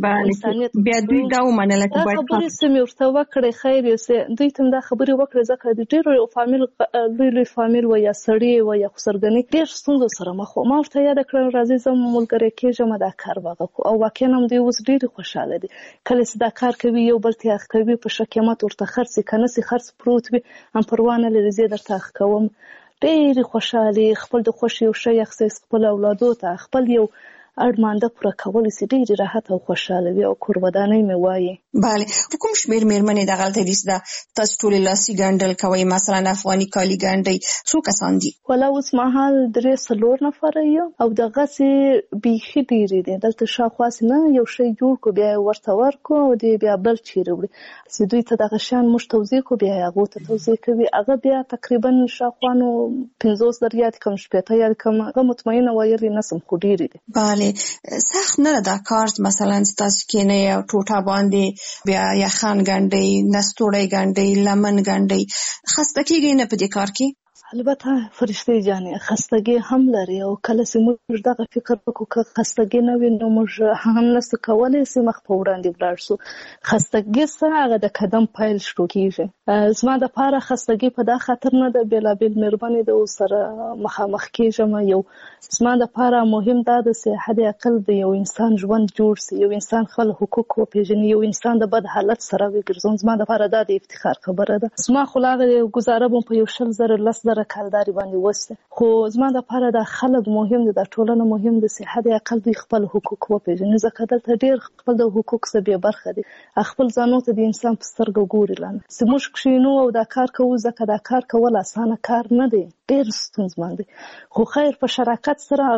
بیا دوی دا ومنله چې باید خبرې څه مې ورته وکړې خیر یوسې دوی ته دا خبرې وکړې، ځکه د ډېرو فامیل لوی فامیل و یا سړي و یا خسرګنۍ ډېر ستونزو سره مخ وو. ما ورته یاده کړل راځئ زه ملګری کېږم دا کار واغه کو او واقعا هم دوی اوس ډېرې خوشحاله دي. کله چې دا کار کوي یو بل ته کوي په ښه قیمت ورته خرڅ که نه سي خرڅ پروت وي هم پروا نه لري زه درته کوم. ډېرې خوشحالي خپل د خوښ یو شی اخیستی خپل اولادو ته خپل یو اړمانده پوره کولی سي ډېرې راحت او خوشحاله وي او کورودانۍ مې وایي. بله په کوم شمېر مېرمنې دغلته دي چې تاسو ټولې لاسي ګنډل کوئ، مثلا افغاني کالي ګنډئ، څو کسان دي؟ والا اوس مهال 3-4 نفره یو او دغسې بیخي ډېرې دي. دلته شاوخوا نه یو شی جوړ کړو بیا یې ورته ورکړو او دی بیا بل چیرې وړي چې دوی ته دغه شیان موږ توضیح کړو بیا یې هغو ته توضیح کوي. هغه بیا تقریبا شاوخوا نو 50 در یاد کړم 80 یاد کړم، هغه مطمئنه ویلی نسم خو ډېرې دي. بله سخت نه ده دا کار، مثلا تاسو کېنئ او ټوټه باندې بیا یخن ګنډئ، نستوړی ګنډئ، لمن ګنډئ، خسته کېږئ نه په دې کار کې؟ البته فرشتي جانې خستګي هم لري او کله چې موږ دغه فکر وکړو چې خستګي نه وي نو موږ هم نسو کولای چې مخ په وړاندې ولاړ شو. خستګي څه هغه د قدم پیل شروع کیږي. زما د پاره خستګي په دا خاطر نه ده بېلابېل مېرمنې د سره مخامخ کیږم. یو زما د پاره مهم دا ده چې حد اقل د یو انسان ژوند جوړ شي، یو انسان خپل حقوق وپېژني، یو انسان د بد حالت سره وګرځون. زما د پاره دا د افتخار خبره ده. زما خو لا گزاره بم په 1,000 کلداري باندې وسته، خو زما د پاره د خلک مهم دي، د ټولنه مهم دي چې حد اقل دوی خپل حقوق وپېژني. ځکه دلته ډېر خپل د حقوق څخه بې برخه دي، خپل ځانو ته د انسان په سترګو ګوري. لاندې چې موږ کښینو او دا کار کوو، ځکه دا کار کول اسانه کار نه دی، ډېر ستونزمن دی. خو خیر په شراکت سره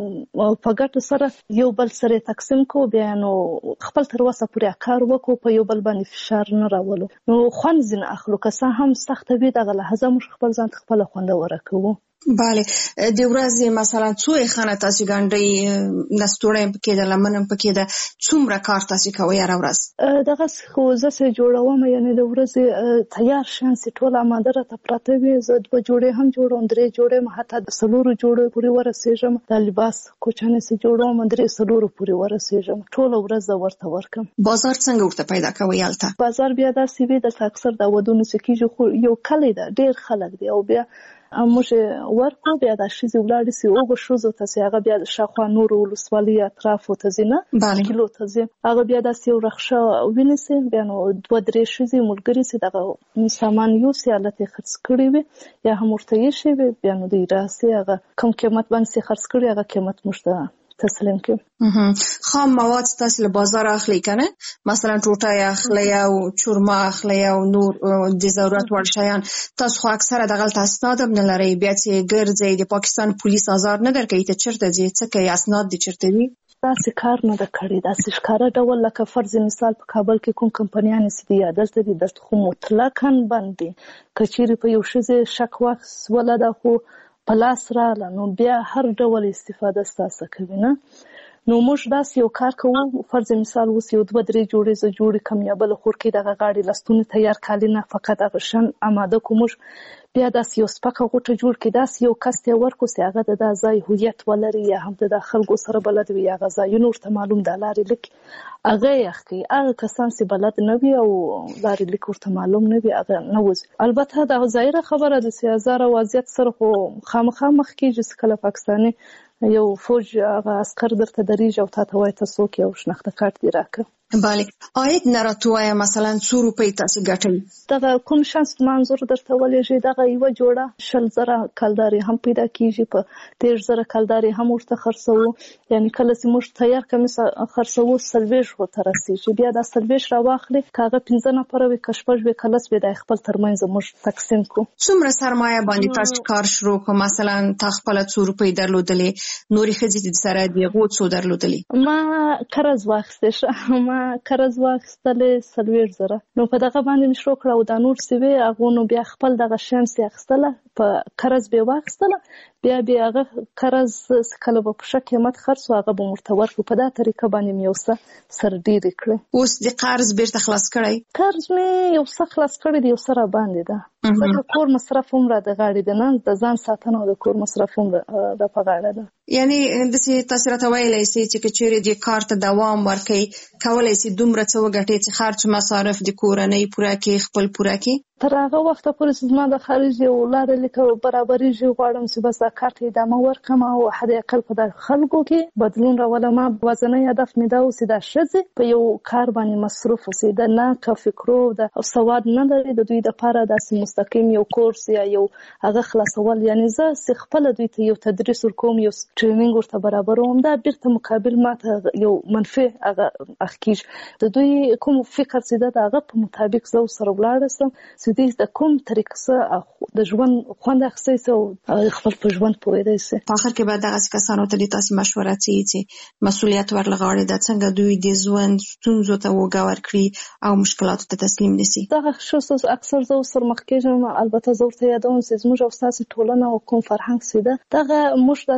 په ګټو سره یو بل سره تقسیم کو، بیا نو خپل تر وسه پورې کار وکړو، په یو بل باندې فشار نه راولو، نو خوند ځینې اخلو. که څه هم سخته وي دغه لحظه موږ خپل ځان ته خپله خوندوره کوو. بله، د ورځې مثلا څو خانه تاسو ګنډي نستوړې پکې د لمنم پکې د څومره کار تاسو کوي هر ورځ؟ دغه خو زه سه جوړوم، یعنی د ورځې تیار شان سي ټول آماده راته پراته وي. زه 2 جوړې هم جوړوم، 3 جوړې، حتی د 4 جوړې پورې ورسېږم. د لباس کوچنې سه جوړوم، 3 پورې ورسېږم. ټول ورځ زه ورته ورکم. بازار څنګه ورته پیدا کوي الته؟ بازار بیا داسې وي د اکثر د ودونو سکیږي، خو یو کلی ده، ډېر خلک دي، او بیا موږ ورکو بیا د شیزې ولاړې سي او به شوزو ته سي هغه بیا د شاخوا نور ولسوالۍ اطرافو ته ځي، نه کیلو ته ځي، هغه بیا داسې یو رخصه ونیسي، بیا نو 2-3 شیزې ملګري سي دغه سامان یو سي حالت خرڅ کړي وي یا هم ورته یې شي، بیا نو دی راسي هغه کم قیمت باندې سي خرڅ کړي، هغه قیمت مشته تسلیم کړي. خام مواد تاسو له بازار اخلي کنه؟ مثلا ټوټه اخلي او چورما اخلي او نور د ضرورت وړ شیان. تاسو خو اکثره دغه اسناد هم نه لري، بیا چې ګرځي د پاکستان پولیس آزار نه درکوي ته چیرته ځي، څه کوي، اسناد دي چیرته دي؟ داسې کار نه ده کړی. داسې ښکاره ډول لکه فرض مثال په کابل کې کوم کمپنیان چې دي دلته دي، دلته خو مطلقاً بند دي. که چیرې په یو ښځې شک واخیستله ده خو په لاس راغله نو بیا هر ډول استفاده ستاسو کوي، نه. نو موږ داسې یو کار کوو، فرض مثال اوس یو 2-3 جوړې زه جوړې کم یا بل خور کې دغه غاړې لستونې تیار کالي نه فقط هغه شن اماده کوو، موږ بیا داسې یو سپکه غوټه جوړ کړي، داسې یو کس ته ورکو چې هغه د دا ځای هویت ولري یا هم د خلکو سره بلد وي، هغه ځایونه ورته معلوم د لارې لیک هغه یې ښکي. هغه کسان چې بلد نه وي او لارې لیک ورته معلوم نه وي هغه نه وځي. البته دا ظاهره خبره ده چې هزاره وضعیت سره خو خامخا مخ کېږي چې کله پاکستاني یو فوج هغه عسکر درته دریږي او تاته وایي ته څوک یې او شناخته کارت دې راکړه. بله، عاید نه راته وایه مثلا 100 روپۍ تاسې ګټئ؟ دغه کوم شان منظور درته ولېږي، دغه یوه جوړه 100,000 کلدارې هم پیدا کېږي، په 13,000 کلدارې هم ورته خرڅوو. یعنی کله چې موږ تیار کمیس خرڅوو 40 ته رسېږي، بیا دا 40 راواخلي، که هغه 15 نفره وي که 6 وي که 10 وي، دا خپل ترمنځ موږ تقسیم کړو. څومره سرمایه باندې تاسو کار شروع کړو؟ مثلا تا خپله 100 روپۍ درلودلې، نورې ښځې چې سره دي هغو څو درلودلې؟ ما قرض واخیستې، ما قرض واخیستلې 40,000. نو په دغه باندې مې شروع کړه او دا نور څه وي هغو نو بیا خپل دغه شیان سې اخیستله، په قرض به یې واخیستله، بیا هغه قرض کله به په ښه قیمت خرڅ هغه به مې ورته ورکړو. په دا طریقه باندې مې یو څه سر ډېرې کړې. اوس د قرض بیرته خلاص کړی؟ قرض مې یو څه خلاص کړی دی، یو څه راباندې ده، ځکه کور مصرف هم را د غاړې ده، نه د ځان ساتنه او د کور مصرف هم را په غاړه ده. یعنی داسې تاسو راته ویلی سئ چې که چیرې دې کار ته دوام ورکړئ کولی سئ دومره څه وګټئ چې خرچ مصارف د کورنۍ پوره کړي، خپل پوره کړي؟ تر هغه وخته پورې چې زما د خارج یو لاره لیک برابرېږي غواړم چې بس دا کار ته ادامه ورکړم او حد اقل په د خلکو کې بدلون راولم. ورځنی هدف مې دا اوس دا ښځې په یو کار باندې مصروف اوسي، د نه که فکرو د سواد نه لري، د دوی دپاره داسې مستقیم یو کورس یا یو هغه خلاصول. یعنی زه خپله دوی ته یو تدریس ورکوم، یو ټرینینګ ورته برابروم، دا بیرته مقابل ماته یو منفي هغه اخکیږي. د دوی کوم فکر چې ده د هغه په مطابق زه ورسره ولاړه سم چې دوی د کوم طریقه سره د ژوند خوند اخیستی سي او خپل په ژوند پوهېدی سي. په آخر کې به دغسې کسانو ته د تاسې مشوره څه چې مسؤلیت ورله غاړې ده، څنګه دوی د ژوند ستونزو ته اوږه ورکړي او مشکلاتو ته تسلیم نه سي؟ دغه ښه اکثر زه ورسره مخ کېږم. البته زه ورته یادوم چې زموږ او ستاسې ټولنه او کوم فرهنګ چې ده دغه موږ داسې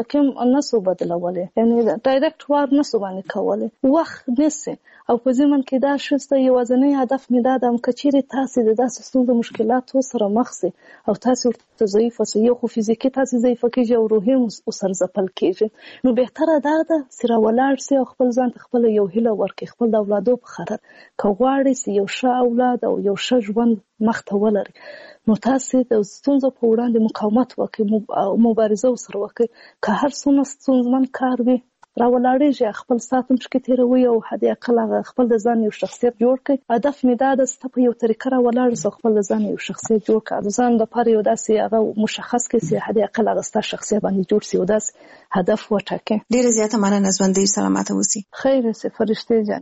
مستقیم نسو بدلولې، یعنی ډایرکټ وار نسو باندې کولې، وخت نسی. او په ځمن کې دا شسته یوازینی هدف مې دا د کچېرې تاسو د داسې ستونزو مشکلاتو سره مخ سي او تاسو ته ضعیف اوسئ، یو خو فزیکي تاسو ضعیف کېږي او روحي سر ځپل کېږي. نو بهتره دا ده چې راولاړ سي او خپل ځان ته خپل یو هیله ورکړي، خپل د اولادو په خاطر که غواړي چې یو ښه اولاد او یو ښه ژوند مخ ته ولري، نو تاسو د ستونزو په وړاندې مقاومت وکړئ، مبارزه ورسره وکړئ. که هر څومره ستونزمن کار وي راولاړېږي، خپل ساعت هم پکې تېروي او حد اقل هغه خپل د ځان یو شخصیت جوړ کړي. هدف مې دا ده چې په یو طریقه راولاړ سو خپل د ځان یو شخصیت جوړ کړي، د ځان لپاره یو داسې هغه مشخص کړي چې حد اقل هغه ستا شخصیت باندې جوړ سي او داسې هدف وټاکي. ډېره زیاته مننه، ژوندۍ سلامته اوسئ. خیر اوسئ فرښتې جان.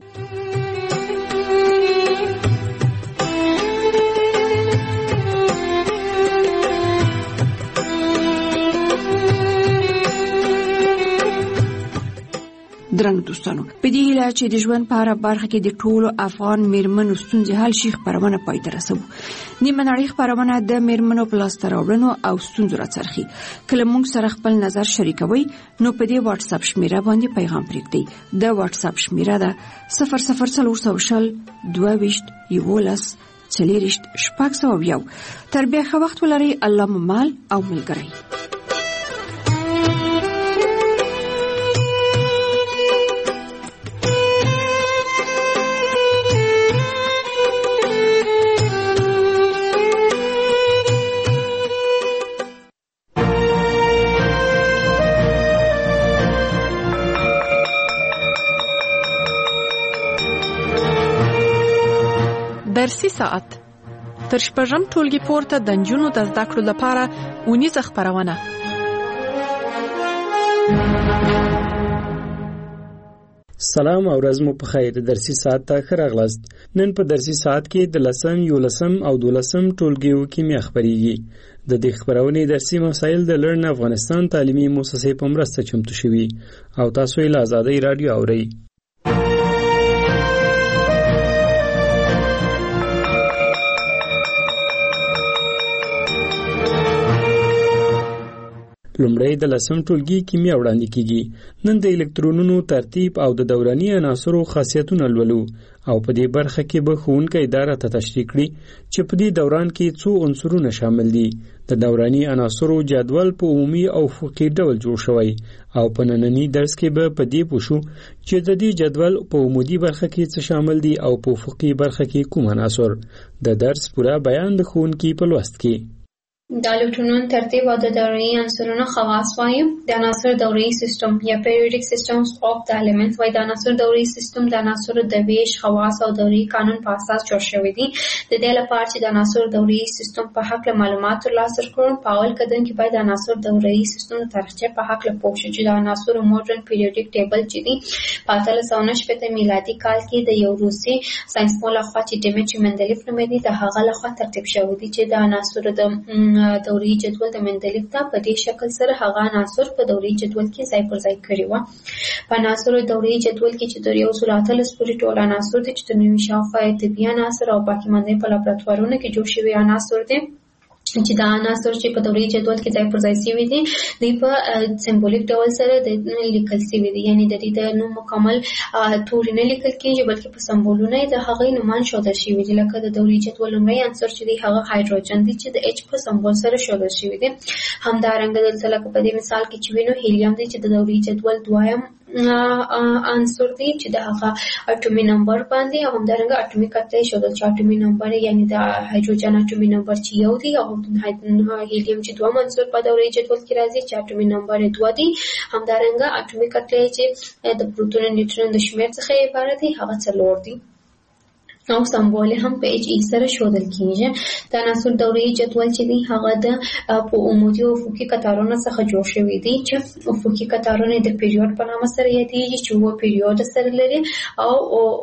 درنګ دوستانو، په دې هیله چې د ژوند په هره برخه کې د ټولو افغان میرمنو ستونزې حل شي خپرونه پای ته رسوو. نیمه نړۍ خپرونه د میرمنو په لاسته راوړنو او ستونزو راڅرخي. کله موږ سره خپل نظر شریکوي نو په دې واتس اپ شمیره باندې پیغام پرېږدئ. د واتس اپ شمیره ده 0040 22 11 40 601. تر بیا ښه وخت ولرئ. الله مو مال او ملګری. درسي ساعت تر شپږم ټولګي پورته د نجونو د زده کړو لپاره اونیزه خپرونه. سلام او ورځ مو په خیر. درسي ساعت ته ښه راغلاست. نن په درسي ساعت کې د 10 11 او 12 ټولګیو کیمیا خبريږي. د دې خبرونې درسي مسایل د لرن افغانستان تعلیمي مؤسسې په مرسته چمتو شوي او تاسو یې له آزادۍ رادیو اورئ. لومړی د 10 ټولګي کیمیا وړاندې کیږي. نن د الکترونونو ترتیب او د دوراني عناصرو خاصیتونه لولو او په دې برخه کې به ښوونکی اداره ته تشریح کړي چې په دې دوران کې څو عنصرونه شامل دي. د دوراني عناصرو جدول په عمومي او افقي ډول جوړ شوی او په نننی درس کې به په دې پوښو چې د دې جدول په عمودي برخه کې څه شامل دي او په افقي برخه کې کوم عناصر. د درس پوره بیان د ښوونکي په لوست کې. د الکترونونو ترتیب او د دوري عنصرونو خواص وایم. د عناصر دوري سیستم یا پیریوډیک سیستمز اف د الیمنټس وای. د عناصر دوري سیستم د عناصر د ویش خواص او دوري قانون په اساس جوړ شوی دی. د دې لپاره چې د عناصر دوري سیستم په حق له معلومات ترلاسه کړو، په اول قدم کې باید د عناصر دوري سیستم د تاریخچه په حق له پوه شو چې د عناصر ماډرن پیریوډیک ټیبل چې دی په 1990 میلادي کال کې د یو روسي ساينسپوه لخوا چې ډیمیټری مندلیف نومېده د هغه لخوا ترتیب شوی دی چې د عناصر د دوري جدول د مندلیف ته په دې شکل سره هغه عناصر په دوري جدول کې ځای پر ځای کړی و. په عناصر دوري جدول کې چې د یو سلاتل سپوري ټول عناصر دي چې د نوي شاوخوا طبي عناصر او باقي مانده په لابراتوارونو کې جوړ شوی عناصر دي چې دا عناصر چې په دوري جدول کې ځای پر ځای شوی دي د په سمبولیک ډول سره د لیکل شوی دي، یعنی د دې د نو مکمل توري نه لیکل کېږي بلکې په سمبولونه د هغې نومان شوده شوی دي. لکه د دوري جدول لومړی عنصر چې دی هغه هایدروجن دی چې د اچ په سمبول سره شوده شوی دي. همدارنګه دلته لکه په دې مثال کې چې وینو هیلیم دی چې د دوري جدول دویم عنصر دی چې د هغه اټومي نمبر باندې او همدارنګه اټومي کتله شوده چې اټومي نمبر یعنی د هایدروجن اټومي نمبر چې یو دی او هیلیم چې دوه عنصر په دوري جدول کې راځي چې اټومي نمبر 2 دی. همدارنګه اټومي کتله چې د پروتون نیوټرون د شمیر څخه عبارت دی هغه 4 دی او سمبول هم په اچ ای سره شودل کیږي. د عناصر دوري جدول چې دی هغه د په عمودي او افقي قطارونو څخه جوړ شوی دی چې افقي قطارونه د پیریود په نامه سره یادېږي چې و پیریود سره لري او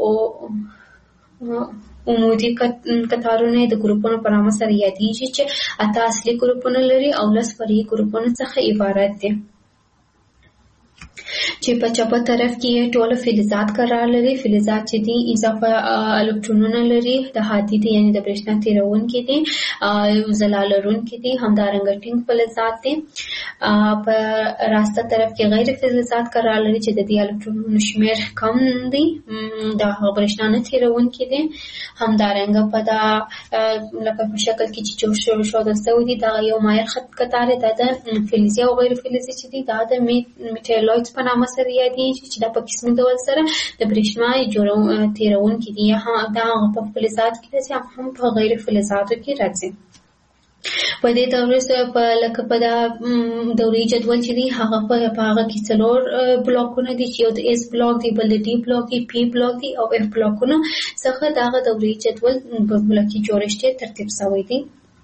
عمودي قطارونه د ګروپونو په نامه سره یادېږي چې اته اصلي ګروپونه لري او 10 فرعي ګروپونه څخه عبارت دي. چې په چپه طرف کې ټول فلزات قرار لري. فلزات چې دي اضافه الکترونونه لري، د حدید یعنی د برېښنا تیرونکي دي، ځلا لرونکي دي، همدارنګه ټینګ فلزات دي. په راسته طرف کې غیر فلزات قرار لري چې د دې الکترونونو شمیر کم دي، د برېښنا نه تیرونکي دي. همدارنګه په دا لکه په شکل کې چې جوړ شوی دي دا یو مایل خط قطار دا د فلزي او غیر فلزي چې دي دا د میټالویډز په نامه سره یادېږي چې دا په قسمي ډول سره د برېښنا تیرونکي دي. دا په فلزات کې راځي، هم په غیر فلزاتو کې راځي. په دې دورې سره په لکه په دا دورې جدول چې دی هغه په هغه کې څلور بلاکونه دي چې یو د اس بلاک دی، بل د ډي بلاک دی، پی بلاک دی او اف بلاکونه څخه دغه دورې جدول په بلاکي جوړښت ترتیب شوی دی.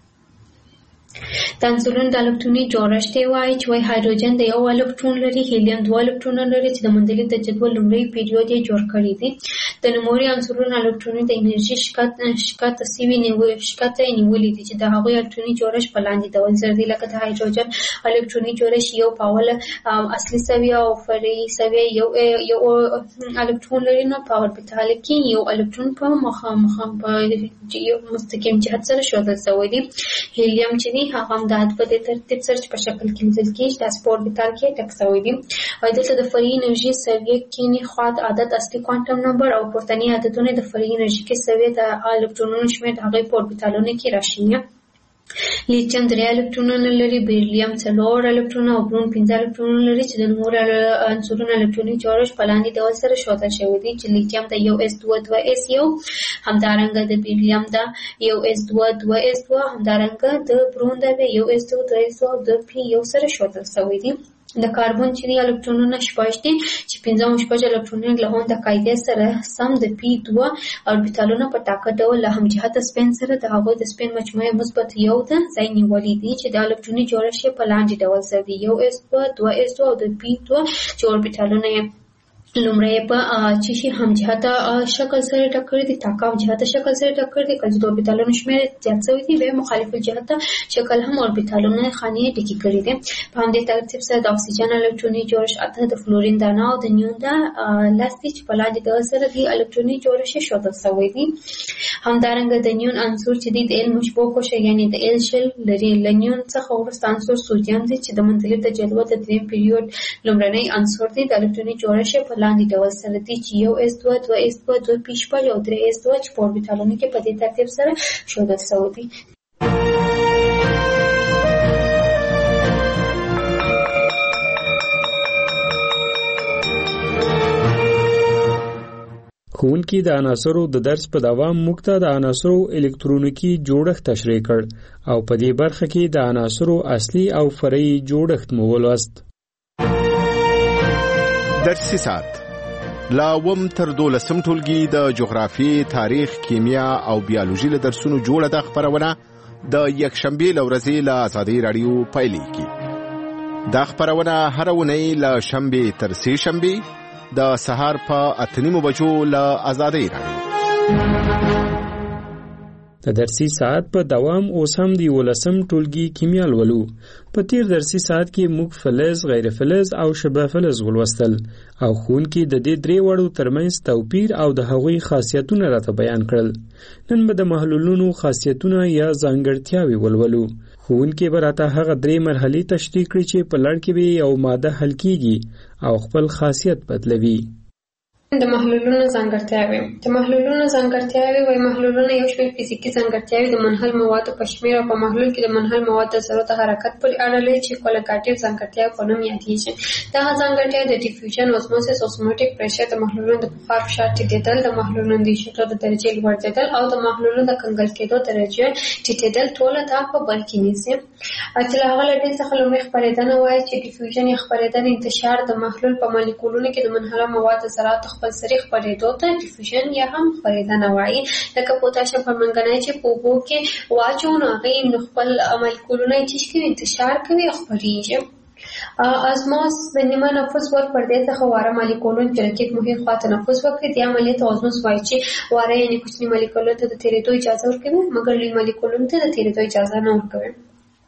د عنصرونو د الکتروني جوړښت وایي چې هایدروجن د یو الکترون لري، هیلیم دوه الکترونونه لري چې د مندلیک د جدول لومړی پیریود یې جوړ کړی دی. د نوموړي عنصرونو الکتروني د انرژي شکته سوي نیولې دي چې د هغوی الکتروني جوړښت په لاندې ډول سره دی. لکه د هایدروجن الکتروني جوړښت یو په اوله اصلي سویه او فرعي سویه یو الکترون لري، نو په اوربیتال کې یو الکترون په مخامخ په یو مستقیم جهت سره ښودل شوی دی. هیلیم چې دی هغه هم د په دې ترتیب سره په شکل کې لیدل کېږي، دا په اوربیتال کې ټک شوی دی. او دلته د فرعي انرژي سویه کینی خواط عدد اصلي کوانټم نمبر او پورتنی عددونه د فرعي انرژي کې سویه د الکترونونو شمېر د هغوی په اوربیتالونو کې راشي. لیتیم 3 الکترونونه لري، بیریلیم 4 الکترونونه او برون 15 الکترونونه لري چې د نوموړو عنصرونو الکتروني جوړښت په لاندې ډول سره ښودل شوی دی چې لیتیم د 1s2 همدارنګه د بیریلیم د 1s2 همدارنګه د برون د 1s2 او د پی یو سره ښودل شوی دی. د کاربن چې دی الکترونونه شپږ دي چې 15 الکترونونه له هم د قاعدې سره سم د پی 2 اوربیتالونه په ټاکه ډول له همجهته سپین سره د هغوی د سپین مجموعه مثبت یو د ځای نیولې دي چې د الکتروني جوړښت په لاندې ډول سره دی 1s2 2s2 او د پی 2 چې اوربیتالونه لومړی په چې شي همجهته شکل سره ټاکل دي، ټاکه همجهته شکل سره ټاکل دي. کله چې د اوربیتالونو شمېر زیات شوی دی بیا مخالف الجهته شکل هم اوربیتالونه خانې ډکې کړي دي. په همدې ترتیب سره د اکسیجن الکتروني جوړښت اته د فلورین دانه او د نیون د لاستي چې په لاندې ډول سره دی الکتروني جوړښت ښودل شوی دی. همدارنګه د نیون عنصر چې دی د ال مشبوع کوشه یعنی د ال شل لري. له نیون څخه وروسته عنصر سودیم دی چې د مندلیک د جدول د دریم پیریود لومړنی عنصر دی. د الکتروني جوړښت په لاندې ډول سره دی چې 1s2 2s2 2p6 او 3s2 چې په اوربیتالونو کې په دې ترتیب سره ښودل شوی دی. ښوونکي د عناصرو د درس په دوام موږ ته د عناصرو الکترونیکی جوړښت تشریح کړ او په دې برخه کې د عناصرو اصلي او فرعي جوړښت مو ولوست. درسي ساعت لا وم تر 12 ټولګي د جغرافي، تاریخ، کیمیا او بیولوژي له درسونو جوړه د خبرونه د یکشنبه لورځي له آزادۍ رادیو پایلیږي. دا خبرونه هر ونې له شنبه تر سه شنبه د سهار په 8:30 بجو له آزادۍ رادیو. د درسي ساعت په دوام اوس هم دی 12 ټولګي کیمیا لولو. په تیر درسي ساعت کې موږ فلز، غیر فلز او شبه فلز ولوستل او ښوونکي د دې درې وړو ترمنځ توپیر او د هغوی خاصیتونه راته بیان کړل. نن به د محلولونو خاصیتونه یا ځانګړتیاوې ولولو. ښوونکي به راته هغه درې مرحلې تشریح کړي چې په لړ کې به یو ماده حل کیږي او خپل خاصیت بدلوي. د محلولونو ځانګړتیاوې. د محلولونو ځانګړتیاوې وايي محلولونه یو شمېر فزیکي ځانګړتیاوې د منحل موادو په شمېر او په محلول کې د منحل موادو د ذرو د حرکت پورې اړه لري چې کوالټیټیو ځانګړتیاوې په نوم یادېږي. دغه ځانګړتیاوې د ډیفیوژن، اوزموسیس، اوسموټیک پریشر، د محلولونو د بخار فشار ټیټېدل، د محلولونو د شکل د درجې لوړېدل او د محلولونو د کنګل کېدو درجه ټیټېدل ټوله دا په بل کې نیسي. چې له هغه له ډلې څخه لومړی خپرېدنه وايي چې ډیفیوژن یا خپرېدنه انتشار د محلول په مالیکولونو کې د منحله موادو ذراتو خپل سري خپرېدو ته ډیفیوژن یا هم خپرېدنه وايي. لکه پوتاشیم پرمنګنایټ چې په اوبو کې واچو نو هغې نو خپل مالیکولونه یې کوي انتشار کوي او خپرېږي. ازموس د نیمه نفوس ور پردې څخه واره مالیکولونه چې رقیق محیط خواته نفوس وکړي دې عملیې ته ازموس وایي چې واره یعنې کوچني مالیکولونو ته د تېرېدو اجازه ورکوي مګر لوی مالیکولونو ته د تېرېدو اجازه نه ورکوي.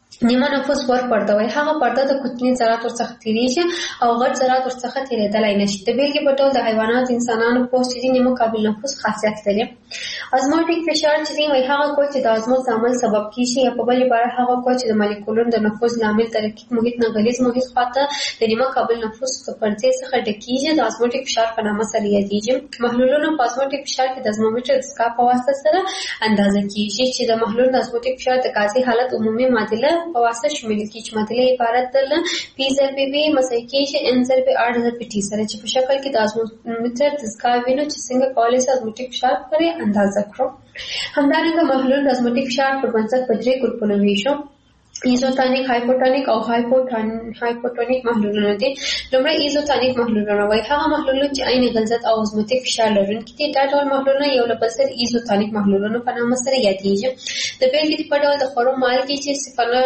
نیمه نفوس ور پرده وي. هغه پرده د کوچني ذرات ورڅخه تیریږي او غټ ذرات ورڅخه تیریدلای نشي. د بیلګې په ډول د حیوانات، انسانانو پوست چې نیمه قابل نفوس خاصیت لري. ازموټیک فشار چې دی وي هغه کوم چې د ازموت عمل سبب کیږي، یا په بل عبارت هغه کوم چې د مالیکولونو د نفوذ لامل د رقیق محیط نه غلیظ محیط خواته د نیمه قابل نفوس په پردې څخه ډکیږي، د ازموټیک فشار په نامه سره یادیږي. محلولونه په ازموټیک فشار کې د ازمومیټر د اسکاپ په واسطه سره اندازه کیږي چې د محلول د ازموټیک فشار د غازي حالت عمومي معادله په واسطه شامل کیږي. معادله عبارت ده له P ضرب V مساوي کیږي N ضرب R ضرب T سره، چې په شکل کې د ازمومیټر د اسکاپ وینو چې څنګه کولای شي ازموټیک فشار پرې اندازه کړو. همدارنګه محلول د ازموټیک فشار پر بنسټ په درې ګروپونو ویشو: ایزوتونیک، هایپوټونیک او هایپوټونیک محلولونه دي. لومړی ایزوتونیک محلولونه وایي هغه محلولونه چې عین غلظت او ازموټیک فشار لرونکي دي. دا ډول محلولونه یو له بل سره ایزوتونیک محلولونه په نامه سره یادیږي. د بیلګې په ډول د خوړو مالګې چې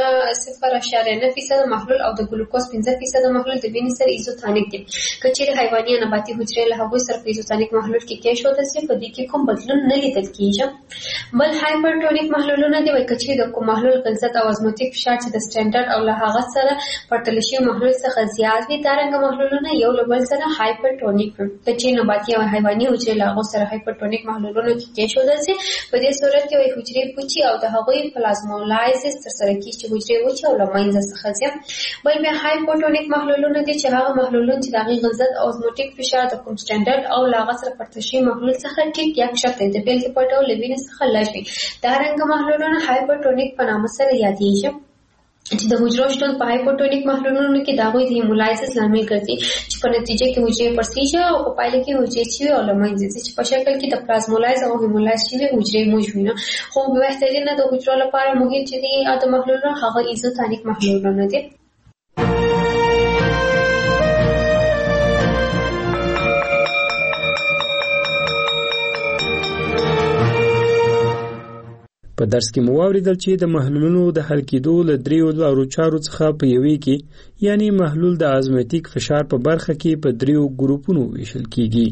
0.9% محلول او د ګلوکوز 15% محلول د وینې سره ایزوتونیک دي. که چیرې حیواني یا نباتي حجرې له هغوی سره په ایزوتونیک محلول کې کېښودل شي، په دې کې کوم بدلون نه لیدل کېږي. بل هایپرټونیک محلولونه دي، وایي که چیرې د کوم محلول غلظت او ازموټیک فشار چې د سټانډرډ او له هغه سره پرتله شوي محلول څخه زیات وي، دارنګه محلولونه یو له بل سره هایپرټونیک وي. که چیرې نباتي او حیواني حجرې له هغو سره هایپرټونیک محلولونو کې کېښودل شي، په دې صورت کې وایي حجرې پوچي او د هغوی پلازمولایزس ترسره کېږي چې حجرې وچې او له منځه څخه ځي. بل بیا هایپوټونیک محلولونه دي چې هغه محلولونه چې د هغې غلظت او ازموټیک فشار د کوم سټانډرډ او له هغه سره پرتله شوي محلول څخه ټیټ یا کښته د بیلګې په ډول له وینې څخه لږ وي. دارنګه محلولونه هایپرټونیک په نامه سره یادیږي، چې د حجرو شتون په هایپوټونیک محلولونو کې د هغوی د هیمولایسس لامل ګرځي، چې په نتیجه کې حجرې پړسیږي او په پایله کې حجرې شوي او له منځه ځي، چې په شکل کې د پلازمولایز او هیمولایز شوي حجرې موږ وینو. خو بهترینه د حجرو لپاره محیط چې دی د محلولونو هغه ایزوتونیک محلولونه دي. په درس کې مو واوریدل چې د محلولونو د حل کېدو له دریو لارو چارو څخه په یوې کې، یعنی محلول د ازموټیک فشار په برخه کې په دریو ګروپونو ویشل کیږي.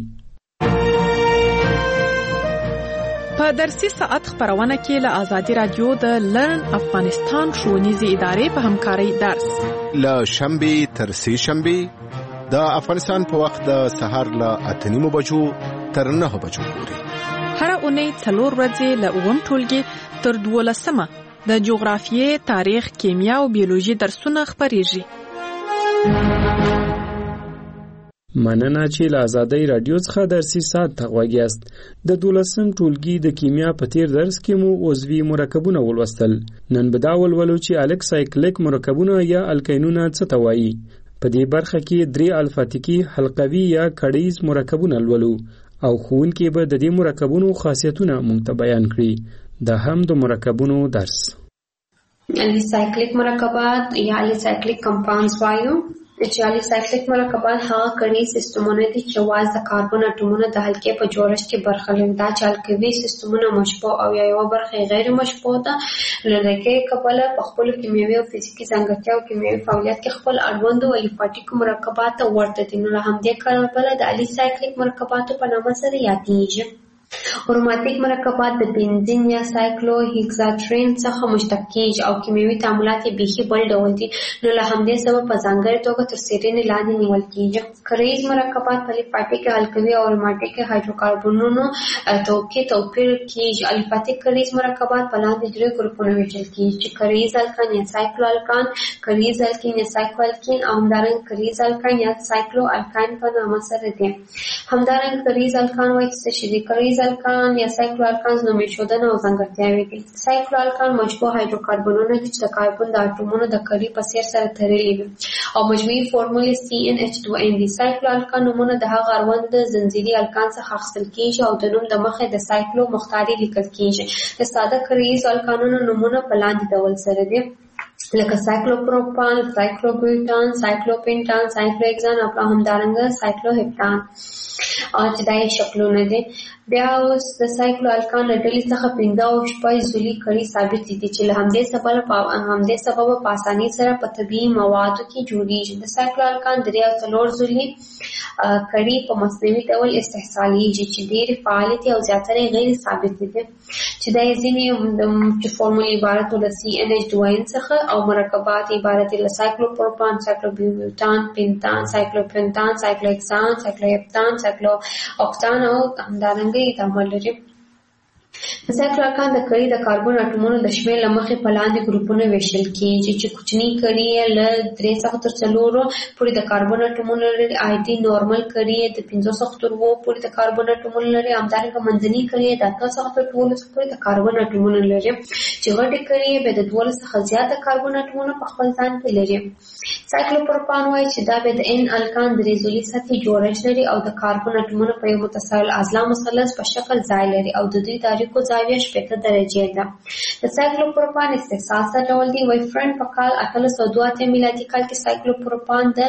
په درسي ساعت خبرونه کې له آزادي رادیو د لرن افغانستان ښوونیزې ادارې په همکارۍ درس له شنبه تر سه شنبه د افغانستان په وخت د سهار له 8:30 بجو تر 9 بجو پورې. هر اونۍ 4 ورځې له اووم ټولګي تر 12مه د جغرافیې، تاریخ، کیمیا او بیولوژي درسونه خبرېږي. مننه چې له آزادۍ رادیو څخه درسي ساعت ته غوږ یاست. د 12م ټولګي د کیمیا په تیر درس کې مو عضوي مرکبونه ولوستل. نن به دا ولولو چې الکسایکلیک مرکبونه یا الکینونه څه ته وایي. په دې برخه کې 3 الفاتیکي حلقوي یا کړیز مرکبونه لولو او ښوونکي به د دې مرکبونو خاصیتونه مونږ ته بیان کړي. دا هم د مرکبونو درس. الیسایکلیک مرکبات یا الیسایکلیک کمپاونډز وایو، چې الیسایکلیک مرکبات هغه کړي سیستمونه دي چې یوازې د کاربن اټومونو د حلقې په جوړښت کې برخه لري. دا چې القوي سیستمونه مشبوع او یو برخه غیر مشبوع ده، لکه کبله په خپل کیمیاوي او فزیکي ځانګړتیا او کیمیاوي فعالیت کې خپل اړوندو الیفاتیک مرکبات ورته دي. نو همدې کبله د الیسایکلیک مرکباتو په نامه سره یادېږي. اروماتیک مرکبات د بنزین یا سایکلو هیکزاترین څخه مشتق کیږي او کیمیاوي تعاملات یې بیخي بل ډول دي، نو له همدې سبب په ځانګړې توګه تر څېړنې لاندې نیول کیږي. کریز مرکبات په الفاتیک القوي او اروماتیک هایدروکاربنونو توپیر کیږي. الفاتیک کریز مرکبات په لاندې 3 ګروپونو ویشل کیږي، چې کریز الکان یا سایکلو الکان، کریز الکین یا سایکلو الکین او همدارنګه کریز الکان یا سایکلو الکان په نامه سره دي. همدارنګه کریز الکان وایي چې شدي کریز الکان یا سایکلو الکانز نومې شودنه او ځانګړتیاوې دي. سایکلو الکان مشبوع هایدروکاربنونه دي چې د کاربن د اټومونو د کړي په څیر سره تړلي وي او مجموعي فورمولې CnH2n دي. سایکلو الکان نومونه د هغه اړوند زنجیري الکان څخه اخیستل کیږي او د نوم د مخې د سایکلو مختاري لیکل کیږي. د ساده کریز الکانونو نومونه په لاندې ډول سره دي، لکه سایکلوپروپان، سایکلوبیوټان، سایکلوپینټان، سایکلوهکسان او همدارنګه سایکلوهپتان چې دا یې شکلونه دي. بیا اوس د سایکلو الکان له ډلې څخه 5 او 6 ضلعي کړي ثابت دي چې له همدې سببه په اسانۍ سره په طبیعي موادو کې جوړیږي. د سایکلو الکان 3 او 4 ضلعي کړي په مصنوعي ډول استحصالیږي چې ډېرې فعالې دي او زیاتره غیر ثابت دي، چې دا یې ځینې چې فورمول عبارت له CnH2n څخه او او مرکبات عبارت له سایکلوپروپان، سایکلوبیوتان، پینتان، سایکلوپنتان، سایکلوهکسان، سایکلوهپتان، سایکلوهوکتان او همدارنګه تعامل لري. د سایکلو ارکان د کړي د کاربن اټومونو د شمېر له مخې په لاندې ګروپونو ویشل کیږي چې کوچني کړي له 3 څخه تر 4 پورې د کاربن اټومونو لري. آیدي نورمال کړي د 5 څخه تر 7 پورې د کاربن اټومونو لري. همدارنګه منځني کړي د 8 څخه تر 12 پورې د کاربن اټومونو لري چې غټي کړي به د 12 څخه زیات کاربن اټومونو په خپل ځان کې لري. سایکلوپروپان وايي چې دا به د ان الکان د ریزولي سطحي جوړښت لري او د کاربن اټومونو په یو متصل اضلاع مثلث په شکل ځای لري او د دوی تاریخو زاویه 80 درجې ده. د سایکلوپروپان استحصال څه ډول دی؟ وای فرند په کال 1882 میلادي کال کې سایکلوپروپان د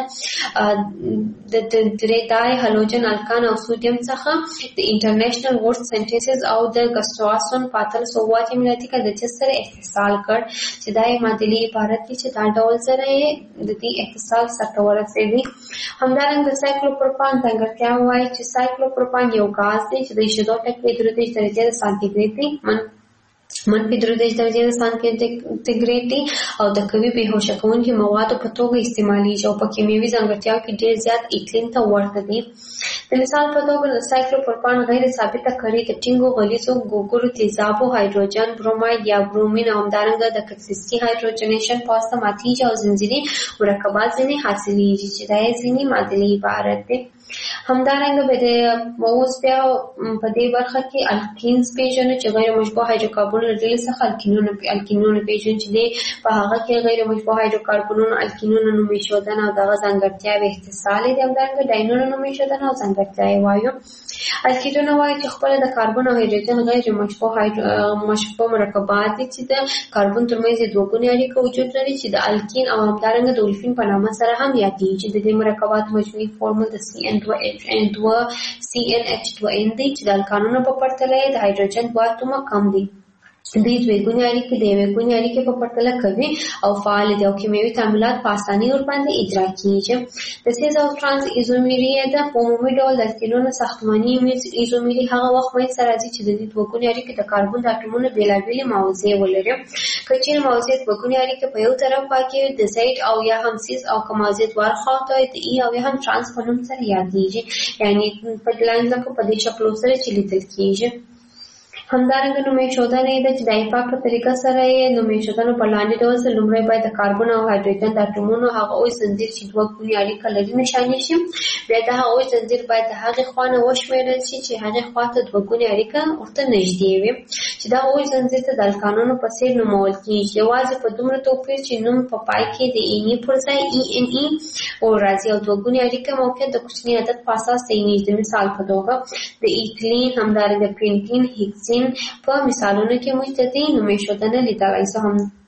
دای هالوجن الکان او سودیم څخه د انټرنیشنل ورډ سنټیسز او د ګسټواسون په 1880 میلادي کال د سره استحصال کړ چې دای معادلې عبارت دي چې دا ډول سره د دې اتصال سره ورسېږي. همدارنګه د سایکلوپروپان ځانګړتیا وایي چې سایکلوپروپان یو غاز دی چې د شیدو ټکي 33 درجې سانتیګریډ دی، منفي 33 درجې سانتیګریډ دی او د قوي بېهوشه کوونکي موادو په توګه استعمالیږي او په کیمیاوي ځانګړتیاو کې ډېر زیات ایتلین ته ورته دی. د مثال په توګه د سایکلوپروپان غیر ثابته کړي د ټینګو غلیظو ګوګړو تیزابو هایدروجن بروماید یا برومین او همدارنګه د کتلیستي هایدروجنیشن په واسطه ماتیږي او ځنځیري مرکبات ځینې حاصلیږي چې دا یې ځینې معادلې عبارت دی. همدارنګه به د اوس بیا په دې برخه کې الکینز پیژنو چې غیر مشبوع هایدروکاربن له ډلې څخه الکینونو پیژنو چې په هغه کې غیر مشبوع هایدروکاربنونو الکینونو نوم ایښودنه او دغه ځانګړتیاوې اتصال دي. همدارنګه ډاینونو نوم ایښودنه او ځانګړتیاوې وایو. الکینونه وایي چې خپل د کاربن او هایدروجن غیر مشبوع مرکبات دي چې د کاربن ترمنځ دوه ګونې اړیکه وجود لري چې د الکین او همدارنګه د اولفین په نامه سره هم یادېږي. د دې مرکبات مجموعي فورمول د CnH2n دی چې د الکانونو په پرتله د هایدروجن 2 اتومه کم دي. دوی دوه ګونې اړیکې د یوې ګونې اړیکې په پرتله کوي او فعال دي او کیمیاوي تعاملات په اسانۍ ورباندې اجرا کیږي. د سیز او ترانس ایزومری د عمومي ډول د الکینونو ساختماني ایزومری هغه وخت منځته راځي چې د دې دوه ګونې اړیکې د کاربن د اټومونو بېلابېلې موضوع ولري. که چیرې موضوع دوه ګونې اړیکې په یو طرف واقع د زید او یا هم سیز او که موضوع دوه خواته د ای او یا هم ترانس په نوم سره یادېږي، یعنی په لاندې لکه په دې شکلو سره چې لیدل کیږي. همدارنګه نوم ایښودنه ده چې د ایپاک په طریقه سره یې نوم ایښودنه په لاندې ډول سره لومړی باید د کاربن او هایدروجن د اټومونو هغه اوږد ځنځیر چې دوه ګونې اړیکه لري نښاني شي. بیا دغه اوږد ځنځیر باید د هغې خوا نه وشمېرل شي چې هغې خوا ته دوه ګونې اړیکه ورته نږدې وي چې دغه اوږد ځنځیر ته د الکانونو په څېر نومول کېږي، یوازې په دومره توپیر چې نوم په پای کې د ایني پر ځای ENE راځي او دوه ګونې اړیکه موقعیت د کوچني عدد په اساس تعینېږي. د مثال په توګه د ایتلین همدارنګه پینټین هیکسین په مثالونو کې موږ ته دې نوم ایښودنه لیدلای شو.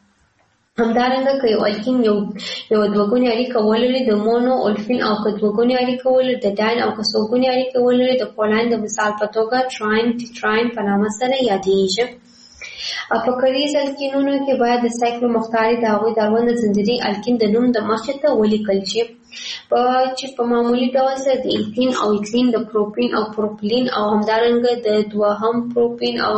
همدارنګه که یو الکین یو دوه ګونې اړیکه ولري د مونو اولفین او که دوه ګونې اړیکه ولري د ډاین او که څو ګونې اړیکه ولري د پولین د مثال په توګه تراین ټیټراین په نامه سره یادېږي. په کریز الکینونو کې باید د سایکلو مختاري د هغوی د اړوند ځنځیري الکین د نوم د مخې ته ولیکل شي چې په معمولي ډول سره د ایتین او ایتلین د پروپین او پروپلین او همدارنګه د دوهم پروپین او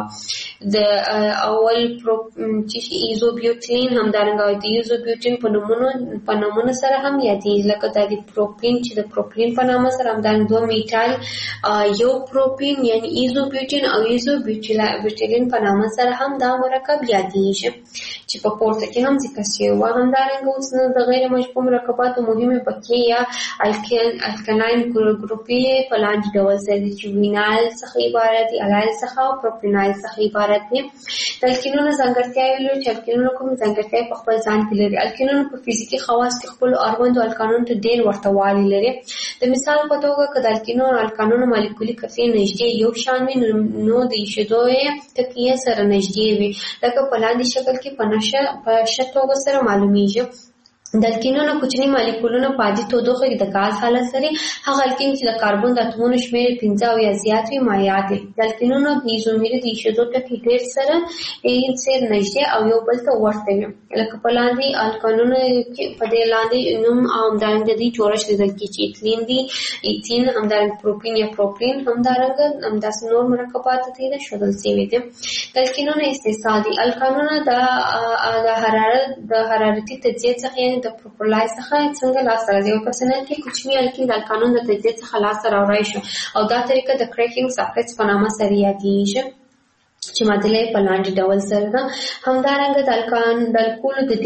د اول چې ایزوبیوټین همدارنګه د ایزوبیوټین په نومونو سره هم یادېږي، لکه د پروپین چې د پروپلین په نامه سره همدارنګه دوه میټال یو پروپین یعنی ایزوبیوټین او ایزوبیوټیلین په نامه سره هم دا مرکب یادېږي چې په پورته کې هم ذکر شوی و. همدارنګه اوس د غیر مشبوع مرکباتو مهمې بقیې یا الکلاین ګروپي په لاندې ډول سره دي چې وینایل څخه عبارت دي، الایل څخه او پروپینایل څخه عبارت دي. د الکینونو ځانګړتیاوې لري چې الکینونو کوم ځانګړتیاوې په خپل ځان کې لري. الکینونو په فزیکي خواص کې خپل اړوندو الکانونو ته ډېر ورته والی لري. د مثال په توګه که د الکانونو مالیکولي کتلې نږدې یو شان وي نو د ایښودو ټکیې سره نږدې وي، لکه په لاندې شکل کې په ښه توګه سره معلومیږي. د الکینونو کوچني مالیکولونه په عادي تودوخه کې د غاز حالت لري. هغه الکین چې د کاربن د اتومونو شمېر 15 او یا زیات وي مایع دي. د الکینونو د ایزومري د ایشېدو ټکي ډېر سره سره نږدې او یو بل ته ورته وي. لکه په لاندې الکانونو کې په دې لاندې نوم همدارنګه د جوړښت لیدل کېږي چې ایتلین دي، ایتین، همدارنګه پروپین یا پروپلین، همدارنګه همداسې نور مرکبات دي د ښودل شوي دي. د الکینونو استثنا دي. الکانونه د حرارتي تجزیې څخه د پروپرلای څخه څنګه لاسته راځي. په پرسنل کې کوچني الکین د الکانون د تجزیې څخه لاسته راوړی شو او دا طریقه د کریکینګ سافټس په نامه سره یادېږي چې معادله په لاندې ډول سره ده. همدارنګه د الکولو د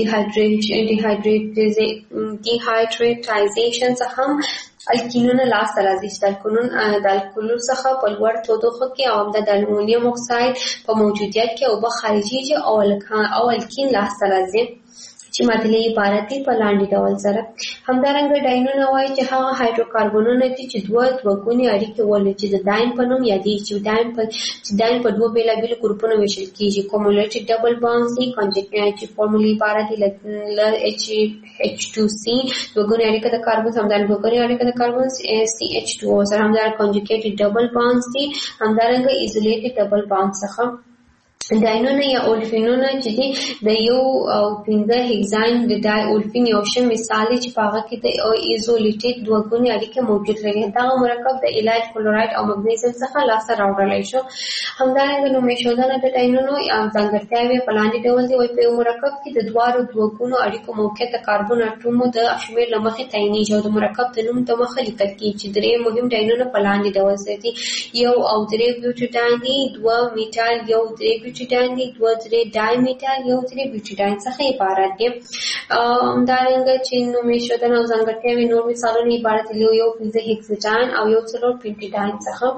ډیهایډریټایزیشن څخه هم الکینونه لاسته راځي چې د الکولو څخه په لوړ تودوخه کې او د المونیم اکساید په موجودیت کې اوبه خارجيږي او الکین لاسته راځي چې معادله عبارت دي په لاندې ډول سره. همدارنګه ډاینونه وایي چې هغه هایدروکاربنونه دي چې دوه ګونې اړیکې ولري چې د ډاین په نوم یادېږي چې ډاین په دوه بېلابېلو ګروپونو ویشل کېږي. کومولټیو ډبل بانډز دي چې فورمولي عبارت دي له H2C دوه ګونې اړیکه د کاربن، همدارنګه دوه ګونې اړیکه د کاربن CH2O سره، همدارنګه کنجوګیټډ ډبل بانډز دي، همدارنګه ایزولیټډ ډبل بانډ څخه. ډاینونه یا اولفینونه چې دي د 1 او 15 هیگزاین د ډای اولفین یو ښه مثال دی چې په هغه کې د ایزولیټډ دوه ګونې اړیکې موجود لري. دغه مرکب د ایلایډ کلورایډ او مګنیزیم څخه لاسته راوړلی شو. همدارنګه نومېښودنه د ډاینونو ځانګړتیاوې په لاندې ډول دي. په یو مرکب کې د دواړو دوه ګونو اړیکو موقعیت د کاربن اتومو د شمېر له مخې تعینېږي او د مرکب د نوم د مخه لیکل کېږي چې درې مهم ډاینونه په لاندې ډول سره دي. 1 او 3 بیوټیډاین دي، 2 میټایل، 1 3 بیوټیډاین دي، 2 3 ډای میټایل، 1 3 بیوټیډاین څخه عبارت دي. همدارنګه چې نومېښودنه او ځانګړتیاوې نور مثالونه عبارت دي 1 15 هیکساډاین او 1 4 پینټیډاین څخه.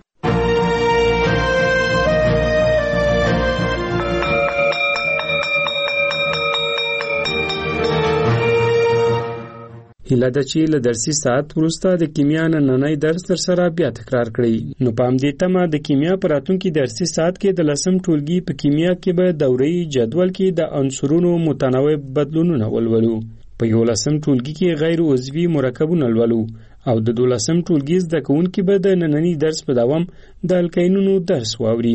هیله ده چې له درسي ساعت وروسته د کیمیا نننی درس در سره بیا تکرار کړئ. نو په همدې تمه د کیمیا په راتلونکي درسي ساعت کې د 10م ټولګي په کیمیا کې به دوره‌یي جدول کې د عنصرونو متنوع بدلونونه ولولو. په 11م ټولګي کې غیر عضوي مرکبونه لولو او د 12م ټولګي زده کوونکي به د نننی درس په دوام د الکینونو درس واوري.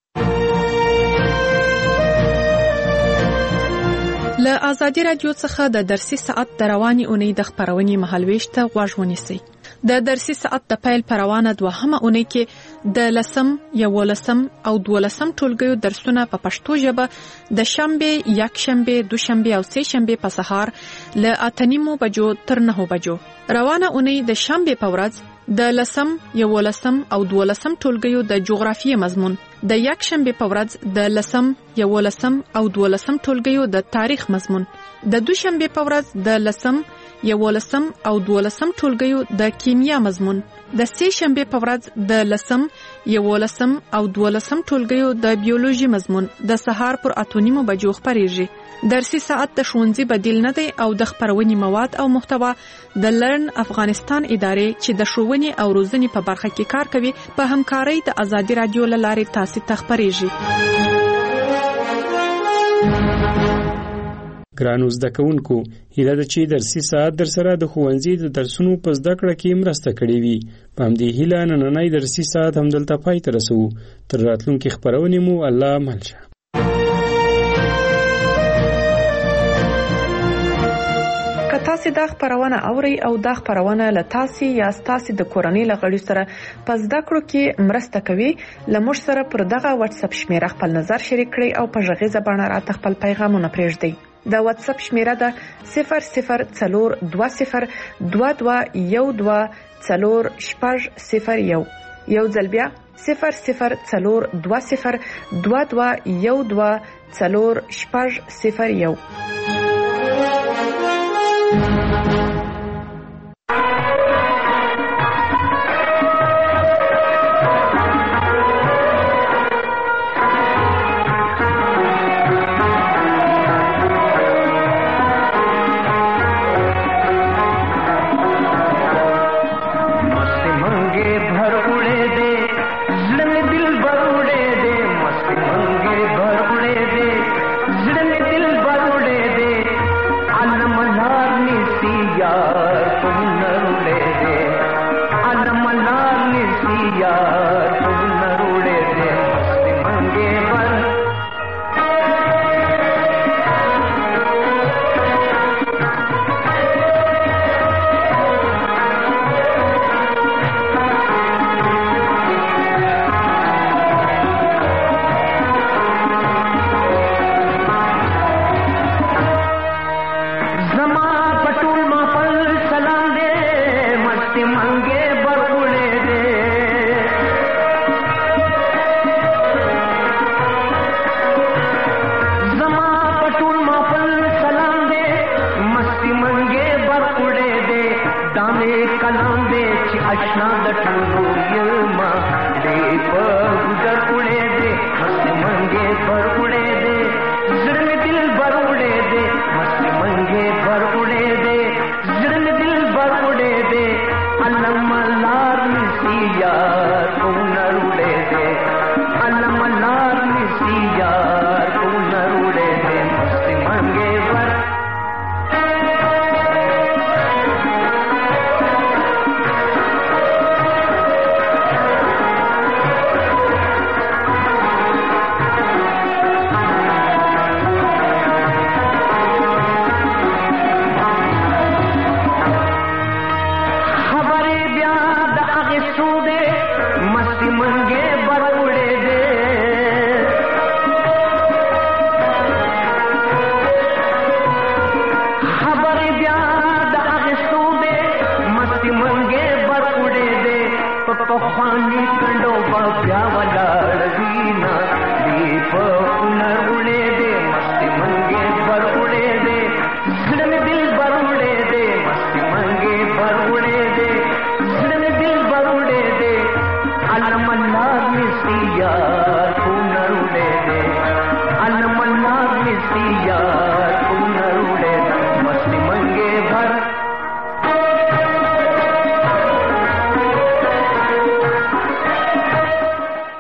له آزادي رادیو څخه د درسي ساعت د رواني اونۍ د خبرونې مهالويش ته غوږ ونیسئ. د درسي ساعت د پیل پروانه دوهمه اونۍ کې د 10م، 11م او 12م ټولګیو درسونه په پښتو ژبه د شنبه، یکشنبه، دوشنبه او سهشنبه په سهار له 8:30 بجو تر 9 بجو. روانه اونۍ د شنبه په ورځ د 10م، 11م او 12م ټولګیو د جغرافیې مضمون، د یکشنبه په ورځ د 10م، 11م او 12م ټولګیو د تاریخ مضمون، د دوشنبه په ورځ د 10م، 11م او 12م ټولګیو د کیمیا مضمون، د سهشنبه په ورځ د 10م، 11م او 12م ټولګیو د بیولوژي مضمون د سهار پر 8:30 بجو خبرېږي. درسي ساعت د ښوونځي بدیل نه دی او د خبرونې مواد او محتوا د لرن افغانستان ادارې چې د ښوونې او روزنې په برخه کې کار کوي په همکارۍ د آزادي رادیو له لارې تاسو ته خبرېږي. ګرانو زده کوونکو، هیله ده چې درسي ساعت در سره د ښوونځي د درسونو په زده کړه کې مرسته کړې وي. په همدې هیله نننی درسي ساعت همدلته پای ته رسوو. تر راتلونکي خبرونې مو الله مل شه. که تاسو دا خبرونه اورئ او دا خبرونه له تاسو یا تاسو د کورنۍ لغړي سره په زده کړو کې مرسته کوي، لمر سره پر دغه واتس اپ شمیره خپل نظر شریک کړئ او په ژغیزه باندې راته خپل پیغامونه پرېږدئ. د واتس اپ شمیره ده 004212124001. یو ځل بیا 004212124001.